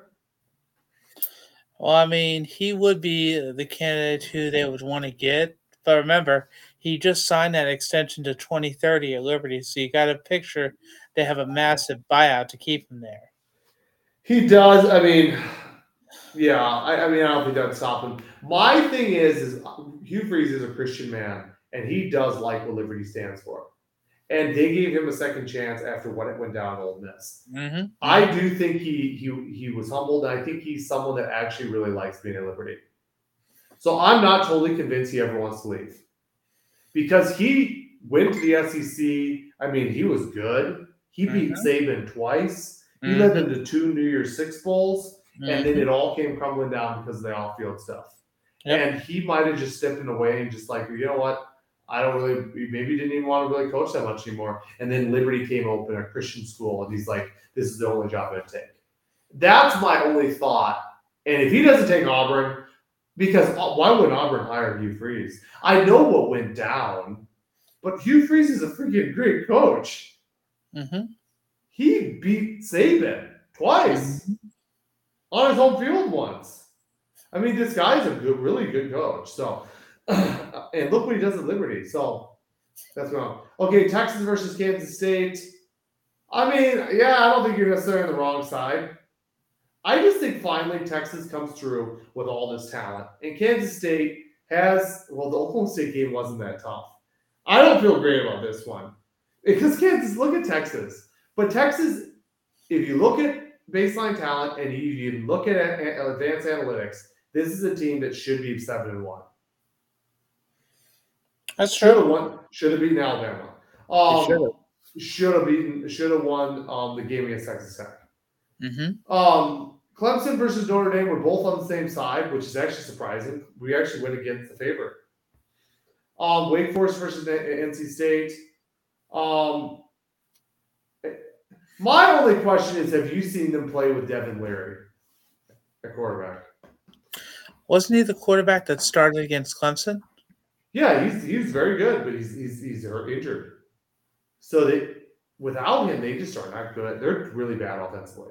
Well, I mean, he would be the candidate who they would want to get. But remember, he just signed that extension to twenty thirty at Liberty, so you got to picture they have a massive buyout to keep him there. He does. I mean, yeah. I, I mean, I don't think that'd stop him. My thing is, is Hugh Freeze is a Christian man, and he does like what Liberty stands for. And they gave him a second chance after what it went down at Ole Miss. Mm-hmm. I do think he he he was humbled, and I think he's someone that actually really likes being at Liberty. So I'm not totally convinced he ever wants to leave. Because he went to the S E C. I mean, he was good. He beat mm-hmm. Saban twice. He mm-hmm. led them to two New Year's Six Bowls, mm-hmm. and then it all came crumbling down because of the off-field stuff. Yep. And he might have just stepped in the way and just like, you know what? I don't really, maybe didn't even want to really coach that much anymore. And then Liberty came open, a Christian school, and he's like, this is the only job I take. That's my only thought. And if he doesn't take Auburn, because why would Auburn hire Hugh Freeze? I know what went down, but Hugh Freeze is a freaking great coach. Mm-hmm. He beat Saban twice mm-hmm. on his home field once. I mean, this guy's a good, really good coach. So, and look what he does at Liberty. So that's wrong. Okay, Texas versus Kansas State. I mean, yeah, I don't think you're necessarily on the wrong side. I just think finally Texas comes through with all this talent. And Kansas State has, well, the Oklahoma State game wasn't that tough. I don't feel great about this one. Because Kansas, look at Texas. But Texas, if you look at baseline talent and you, you look at advanced analytics, this is a team that should be seven and one. That's true. Should have won. Should have beaten Alabama. Um, should have beaten. Should have won um, the game against Texas Tech. Mm-hmm. Um, Clemson versus Notre Dame were both on the same side, which is actually surprising. We actually went against the favorite. Um, Wake Forest versus N C State. Um, my only question is, have you seen them play with Devin Leary at quarterback? Wasn't he the quarterback that started against Clemson? Yeah, he's he's very good, but he's he's he's injured. So they without him, they just are not good. They're really bad offensively.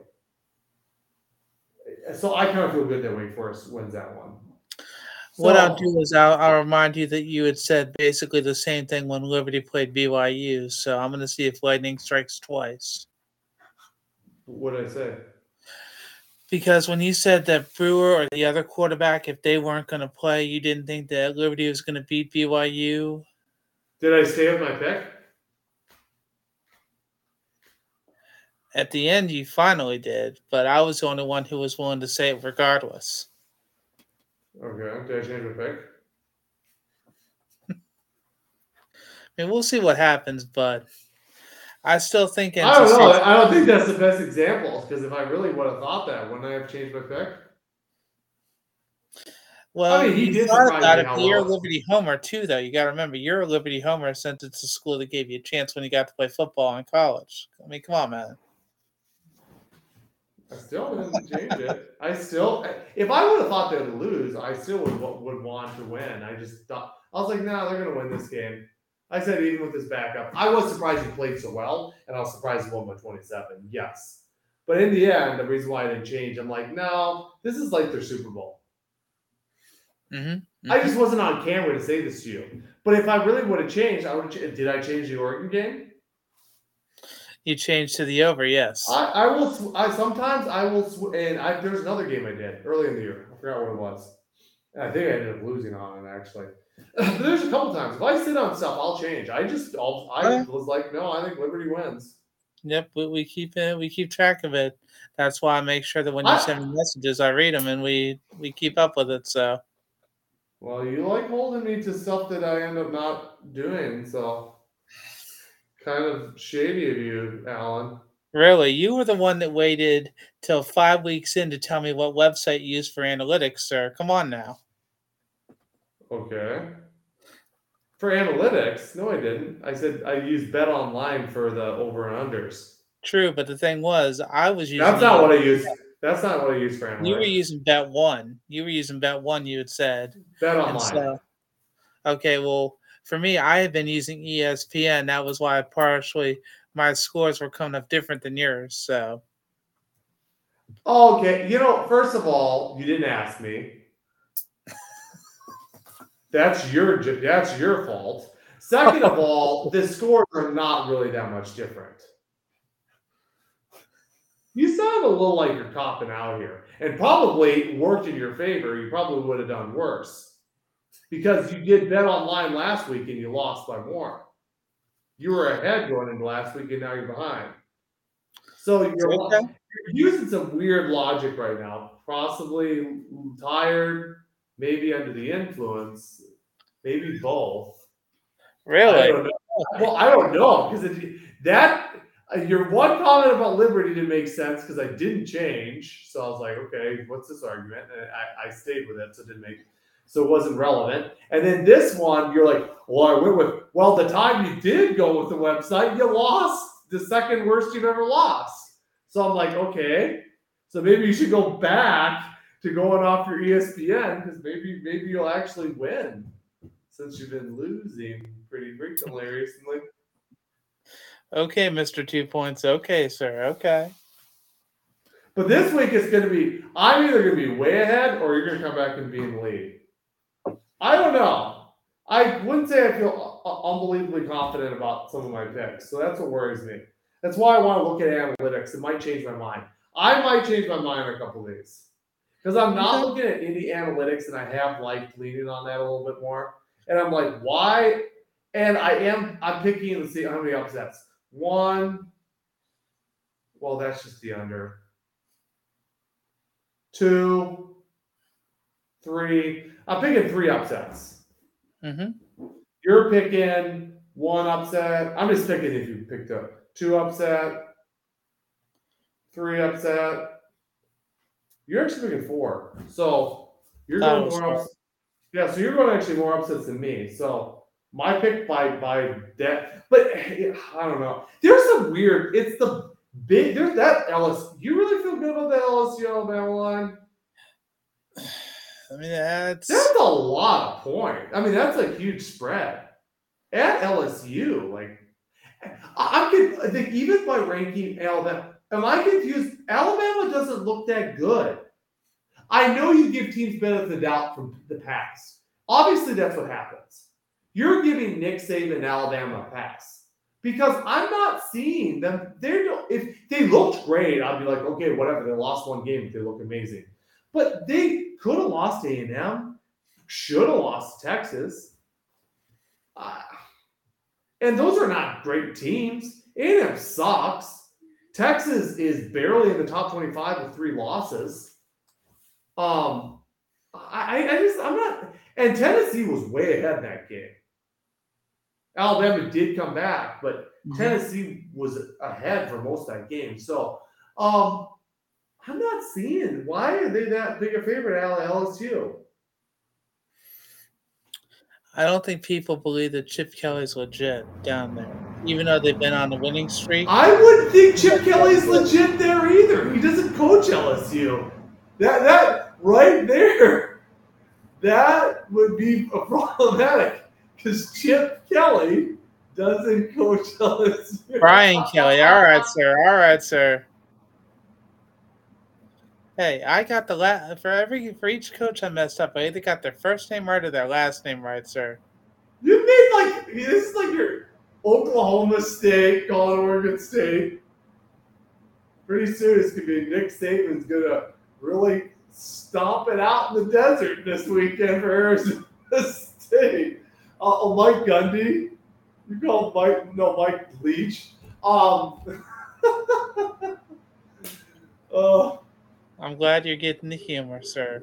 So I kind of feel good that Wake Forest wins that one. So, what I'll do is I'll, I'll remind you that you had said basically the same thing when Liberty played B Y U. So I'm going to see if lightning strikes twice. What did I say? Because when you said that Brewer or the other quarterback, if they weren't going to play, you didn't think that Liberty was going to beat B Y U. Did I stay with my pick? At the end, you finally did, but I was the only one who was willing to say it regardless. Okay, did I change my pick? I mean, we'll see what happens, but I still think... I don't know. I don't think that's the best example, because if I really would have thought that, wouldn't I have changed my pick? Well, I mean, he you did thought about it, but well. you're a Liberty homer, too, though. You got to remember, you're a Liberty homer since it's a school that gave you a chance when you got to play football in college. I mean, come on, man. I still didn't change it. I still, if I would have thought they would lose, I still would would want to win. I just thought, I was like, no, nah, they're going to win this game. I said, even with this backup, I was surprised he played so well, and I was surprised he won by twenty-seven. Yes. But in the end, the reason why I didn't change, I'm like, no, this is like their Super Bowl. Mm-hmm. Mm-hmm. I just wasn't on camera to say this to you. But if I really would have changed, I would. Did I change the Oregon game? You changed to the over, yes. I, I will. I sometimes I will. And I, there's another game I did early in the year. I forgot what it was. And I think I ended up losing on it actually. But there's a couple times if I sit on stuff, I'll change. I just I'll, I Okay. was like, no, I think Liberty wins. Yep, we, we keep it. We keep track of it. That's why I make sure that when you I, send me messages, I read them and we we keep up with it. So well, you like holding me to stuff that I end up not doing, so kind of shady of you, Alan. really, you were the one that waited till five weeks in to tell me what website you use for analytics, sir. Come on now. Okay. For analytics, no, I didn't. I said I used Bet Online for the over and unders. True, but the thing was, I was using. That's not what I used. That's not what I used for analytics. You were using Bet One. You were using Bet One. You had said Bet And Online. so, okay, well, for me, I have been using E S P N. That was why partially my scores were coming up different than yours. So Okay, you know, first of all, you didn't ask me. That's your that's your fault. Second of all, the scores are not really that much different. You sound a little like you're copping out here, and probably worked in your favor. You probably would have done worse because you did Bet Online last week and you lost by more. You were ahead going into last week, and now you're behind. So you're, Okay. you're using some weird logic right now. Possibly tired, maybe under the influence, maybe both. I really, don't know. Well, I don't know because that uh, your one comment about Liberty didn't make sense because I didn't change. So I was like, okay, what's this argument? And I, I stayed with it, so it didn't make so it wasn't relevant. And then this one, you're like, well, I went with well, the time you did go with the website, you lost the second worst you've ever lost. So I'm like, okay, so maybe you should go back to going off your E S P N because maybe maybe you'll actually win since you've been losing pretty frequently recently. okay, Mister Two Points. Okay, sir. Okay. But this week it's going to be, I'm either going to be way ahead or you're going to come back and be in the lead. I don't know. I wouldn't say I feel unbelievably confident about some of my picks. So that's what worries me. That's why I want to look at analytics. It might change my mind. I might change my mind in a couple of days. Because I'm not Okay. looking at any analytics and I have liked leaning on that a little bit more. And I'm like, why? And I am, I'm picking, let's see how many upsets. One, well, that's just the under. Two, three. I'm picking three upsets. Mm-hmm. You're picking one upset. I'm just picking if you picked up two upset, three upset. You're actually picking four. So you're That going was more upsets. Yeah, so you're going actually more upsets than me. So my pick by by that, but I don't know. There's some weird. It's the big. There's that L S U. You really feel good about that L S U Alabama line? I mean, that's That's a lot of points. I mean, that's a huge spread at L S U. Like, I, I could. I think even by ranking Alabama, am I confused? Alabama doesn't look that good. I know you give teams benefit of the doubt from the past. Obviously, that's what happens. You're giving Nick Saban and Alabama a pass because I'm not seeing them. They're if they looked great, I'd be like, okay, whatever. They lost one game, they look amazing. But they could have lost A and M, should have lost to Texas. Uh, and those are not great teams. A and M sucks. Texas is barely in the top twenty-five with three losses. Um, I, I just, I'm not, and Tennessee was way ahead in that game. Alabama did come back, but Mhm. Tennessee was ahead for most of that game. So, um, I'm not seeing why are they that big a favorite at L S U. I don't think people believe that Chip Kelly's legit down there, even though they've been on a winning streak. I wouldn't think Chip Kelly's legit there either. He doesn't coach L S U. That that right there, that would be problematic because Chip Kelly doesn't coach L S U. Brian Kelly. All right, sir. All right, sir. Hey, I got the last for every for each coach I messed up. I either got their first name right or their last name right, sir. You made like this is like your Oklahoma State calling Oregon State. Pretty soon it's gonna be Nick Saban's gonna really stomp it out in the desert this weekend for Arizona Dang. Uh, uh, Mike Gundy. You call Mike no Mike Bleach. Um. uh, I'm glad you're getting the humor, sir.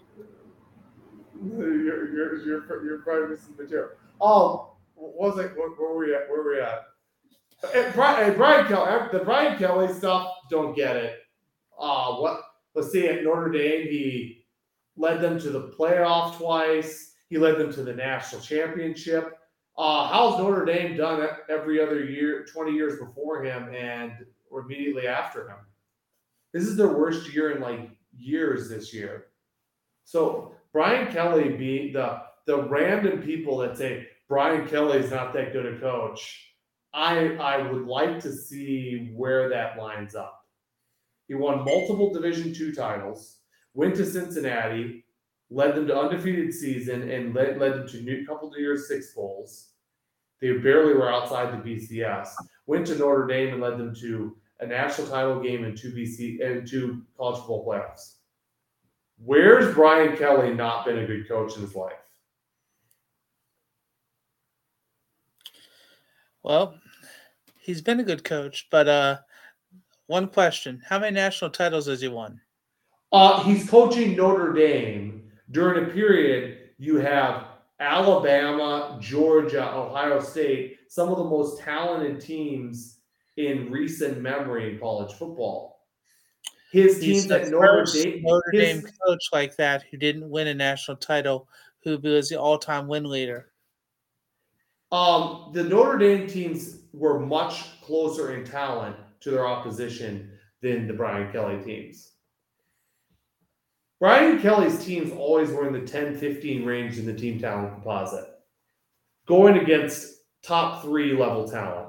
you're you're you're you're probably missing the material. Um. What was it? Where, where were we at? Where were we at? Hey, Brian, hey, Brian Kelly. The Brian Kelly stuff. Don't get it. Uh, what? Let's see. At Notre Dame, he led them to the playoff twice. He led them to the national championship. Uh, how's Notre Dame done it every other year, twenty years before him and or immediately after him? This is their worst year in like years this year. So Brian Kelly be the the random people that say Brian Kelly's not that good a coach. I I would like to see where that lines up. He won multiple Division two titles, went to Cincinnati, led them to undefeated season, and led, led them to a couple of years six bowls. They barely were outside the B C S. Went to Notre Dame and led them to a national title game and two B C and two college football playoffs. Where's Brian Kelly not been a good coach in his life? Well, he's been a good coach, but uh, one question: how many national titles has he won? Uh, he's coaching Notre Dame during a period you have Alabama, Georgia, Ohio State, some of the most talented teams in recent memory in college football. His He's teams the at Notre first Dame, Notre his, Dame coach like that who didn't win a national title, who was the all-time win leader. um, the Notre Dame teams were much closer in talent to their opposition than the Brian Kelly teams. Brian Kelly's teams always were in the ten fifteen range in the team talent composite, going against top three level talent.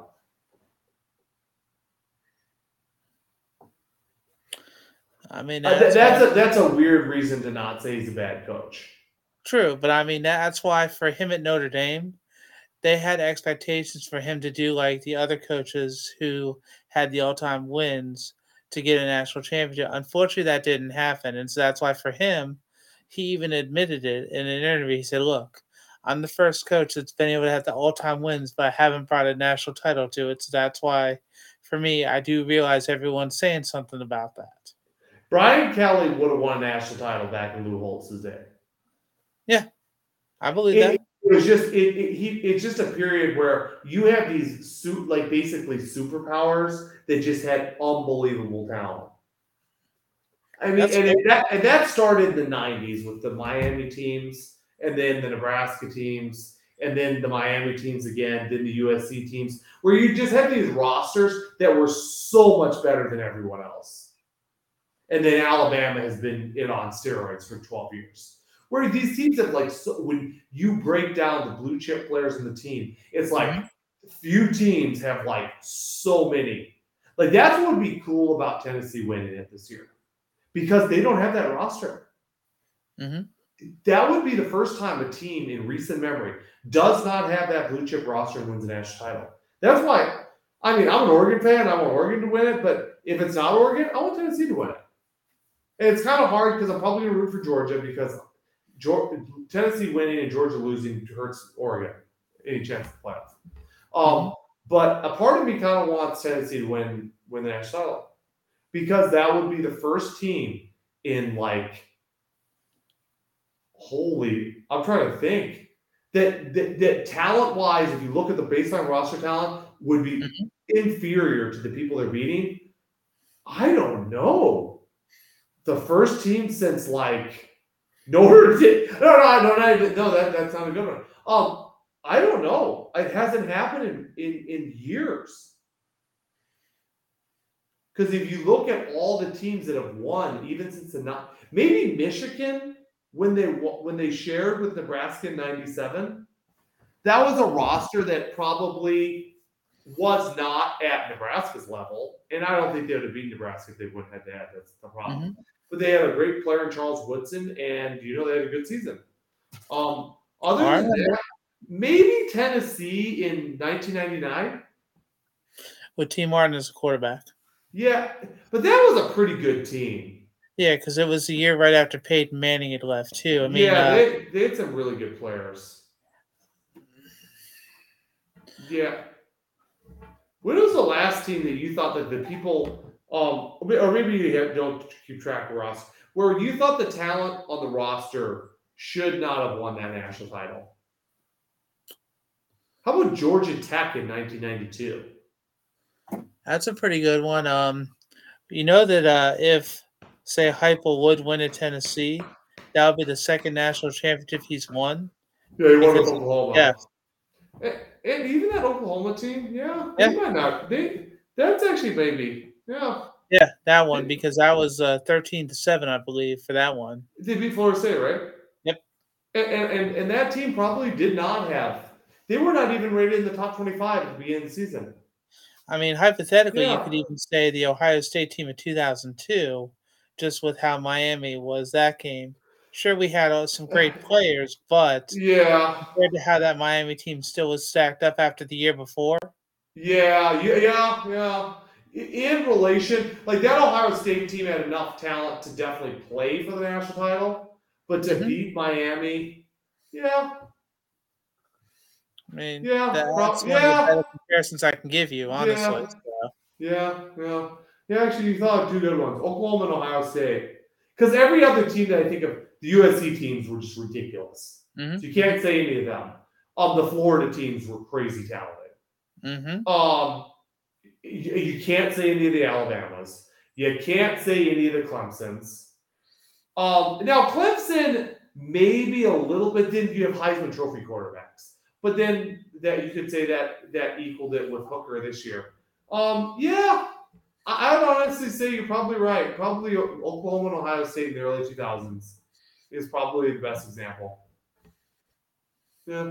I mean, Uh, that's, that's why, a that's a weird reason to not say he's a bad coach. true, but I mean that's why for him at Notre Dame, they had expectations for him to do like the other coaches who had the all-time wins to get a national championship. Unfortunately, that didn't happen, and so that's why for him, he even admitted it in an interview. He said, "Look, I'm the first coach that's been able to have the all-time wins, but I haven't brought a national title to it. So that's why, for me, I do realize everyone's saying something about that." Brian Kelly would have won a national title back in Lou Holtz's day. Yeah, I believe It, that. it was just it, it he it's just a period where you have these suit like basically superpowers that just had unbelievable talent. I mean, That's and cool. it, that and that started in the nineties with the Miami teams, and then the Nebraska teams, and then the Miami teams again, then the U S C teams, where you just had these rosters that were so much better than everyone else. And then Alabama has been in on steroids for twelve years. Where these teams have like, so, when you break down the blue chip players in the team, it's like mm-hmm. few teams have like so many. Like that's what would be cool about Tennessee winning it this year, because they don't have that roster. Mm-hmm. That would be the first time a team in recent memory does not have that blue chip roster and wins a national title. That's why, I mean, I'm an Oregon fan. I want Oregon to win it, but if it's not Oregon, I want Tennessee to win it. And it's kind of hard because I'm probably going to root for Georgia because Georgia, Tennessee winning and Georgia losing hurts Oregon any chance of playoff. Um, mm-hmm. But a part of me kind of wants Tennessee to win win the national title, because that would be the first team in like, holy, I'm trying to think that that, that talent wise, if you look at the baseline roster talent, would be mm-hmm. inferior to the people they're beating. I don't know. The first team since like Notre Dame. No, no, no, no, no. That that's not a good one. Um, I don't know. It hasn't happened in in, in years. Because if you look at all the teams that have won, even since the not maybe Michigan when they when they shared with Nebraska in ninety-seven, that was a roster that probably was not at Nebraska's level, and I don't think they would have beaten Nebraska if they wouldn't have had that. That's the problem. Mm-hmm. But they had a great player in Charles Woodson, and you know they had a good season. Um, other than that, maybe Tennessee in nineteen ninety-nine with T. Martin as a quarterback. Yeah, but that was a pretty good team. Yeah, because it was the year right after Peyton Manning had left too. I mean, yeah, uh, they they had some really good players. Yeah. When was the last team that you thought that the people, um, or maybe you have, don't keep track of Ross, where you thought the talent on the roster should not have won that national title? How about Georgia Tech in nineteen ninety-two? That's a pretty good one. Um, you know that uh, if, say, Heupel would win at Tennessee, that would be the second national championship he's won. Yeah, he won with Because Oklahoma. yes, And, and even that Oklahoma team, yeah, they Yeah. might not. They that's actually maybe, yeah. yeah, that one because that was uh, thirteen to seven, I believe, for that one. They beat Florida State, right? Yep. And, and and and that team probably did not have. They were not even rated in the top twenty-five at the beginning of the season. I mean, hypothetically, you Yeah. could even say the Ohio State team of two thousand two, just with how Miami was that game. Sure, we had uh, some great players, but Yeah, compared to how that Miami team still was stacked up after the year before, yeah, yeah, yeah, yeah. I- In relation, like that Ohio State team had enough talent to definitely play for the national title, but to Mhm. beat Miami, yeah, I mean, yeah, that's prob- one yeah. of the better comparisons I can give you, honestly. Yeah. So, Yeah, yeah. Yeah, actually, you thought of two good ones, Oklahoma and Ohio State. Because every other team that I think of, the U S C teams were just ridiculous. Mhm. So you can't say any of them. Um, the Florida teams were crazy talented. mhm. Um, you, you can't say any of the Alabamas. You can't say any of the Clemsons. Um, now Clemson maybe a little bit. Then you have Heisman Trophy quarterbacks, but then that you could say that that equaled it with Hooker this year. Um, yeah, I, I would honestly say you're probably right. Probably Oklahoma and Ohio State in the early two thousands is probably the best example. Yeah.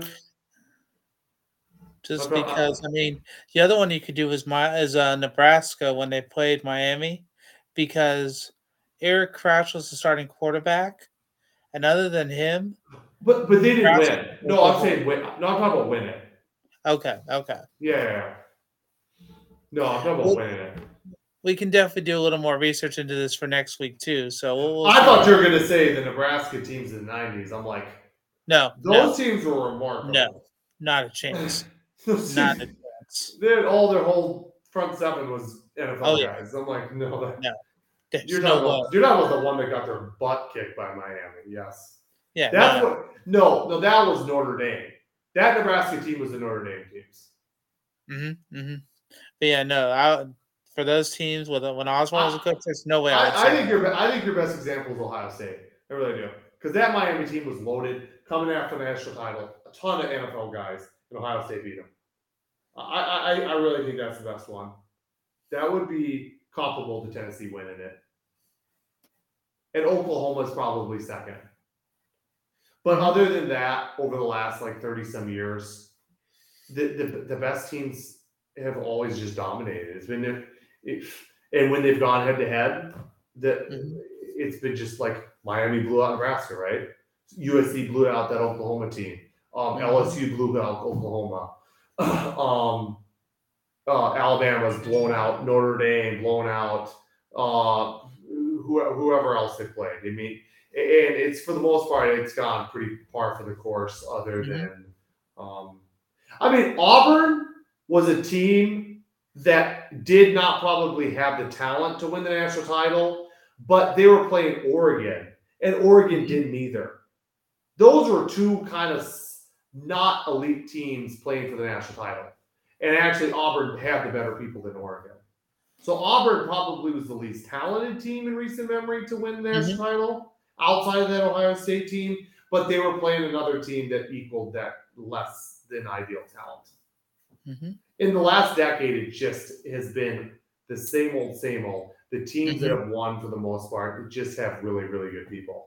Just Okay, uh, because, I mean, the other one you could do is my is uh, Nebraska when they played Miami, because Eric Crouch was the starting quarterback, and other than him, But but they didn't Crouch win. No, I'm saying win. No, I'm talking about winning. okay, okay. Yeah, yeah, yeah. No, I'm talking about Well, winning it. we can definitely do a little more research into this for next week too. So we'll, we'll I see thought what- you were going to say the Nebraska teams in the nineties. I'm like, no, those no, teams were remarkable. no, not a chance, Those not a teams- chance. they had all their whole front seven was N F L Oh, yeah. guys. I'm like, no, that, No, There's you're no not way. about, you're not about the one that got their butt kicked by Miami. Yes, Yeah, that's no, no. what. No, no, that was Notre Dame. That Nebraska team was the Notre Dame teams. Mm-hmm, mm-hmm. But yeah, no. I, for those teams with when Oswald was a coach, there's no way I, would I, I say think that. your be- I think your best example is Ohio State. I really do, because that Miami team was loaded, coming after the national title. A ton of N F L guys, and Ohio State beat them. I, I, I really think that's the best one. That would be comparable to Tennessee winning it. And Oklahoma is probably second. But other than that, over the last like thirty some years, the, the, the best teams have always just dominated. It's been it, it, and when they've gone head to head, that Mhm. it's been just like Miami blew out Nebraska, right? U S C blew out that Oklahoma team. Um, L S U blew out Oklahoma. um, uh, Alabama's blown out, Notre Dame blown out, uh, who, whoever else they played. I mean, and it's for the most part, it's gone pretty par for the course. Other Mhm. than, um, I mean, Auburn was a team that did not probably have the talent to win the national title, but they were playing Oregon, and Oregon didn't either. Those were two kind of not elite teams playing for the national title. And actually, Auburn had the better people than Oregon. So Auburn probably was the least talented team in recent memory to win the national title outside of that Ohio State team, but they were playing another team that equaled that less than ideal talent. Mm-hmm. In the last decade, it just has been the same old, same old. The teams that have won, for the most part, just have really, really good people.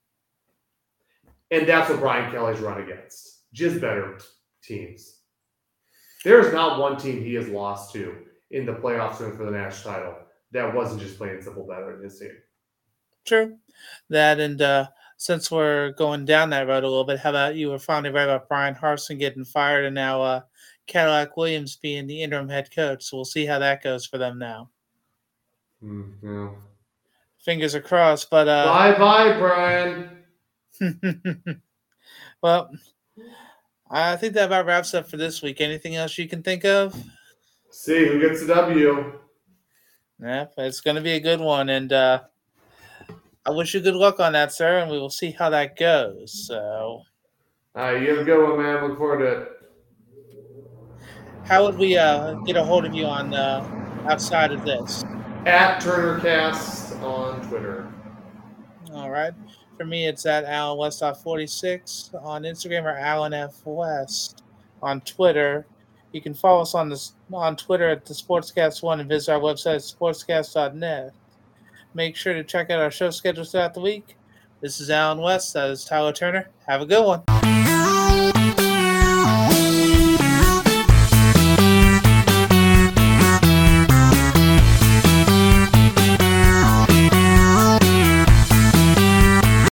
And that's what Brian Kelly's run against. Just better teams. There is not one team he has lost to in the playoffs for the national title that wasn't just plain simple better than his team. True. That and uh, since we're going down that road a little bit, how about you were finally right about Brian Harsin getting fired and now uh, Cadillac Williams being the interim head coach. So we'll see how that goes for them now. Mm, yeah. Fingers are crossed. But uh, bye bye, Brian. well, I think that about wraps up for this week. Anything else you can think of? See who gets the W. Yeah, it's going to be a good one, and uh, I wish you good luck on that, sir, and we will see how that goes. So, All right, you have a good one, man. Look forward to it. how would we uh, get a hold of you on uh, outside of this? At TurnerCast on Twitter. All right. For me, it's at Alan West forty-six on Instagram or Alan F West on Twitter. You can follow us on this on Twitter at the Sportscast One and visit our website at sportscast dot net. Make sure to check out our show schedules throughout the week. This is Alan West. That is Tyler Turner. Have a good one.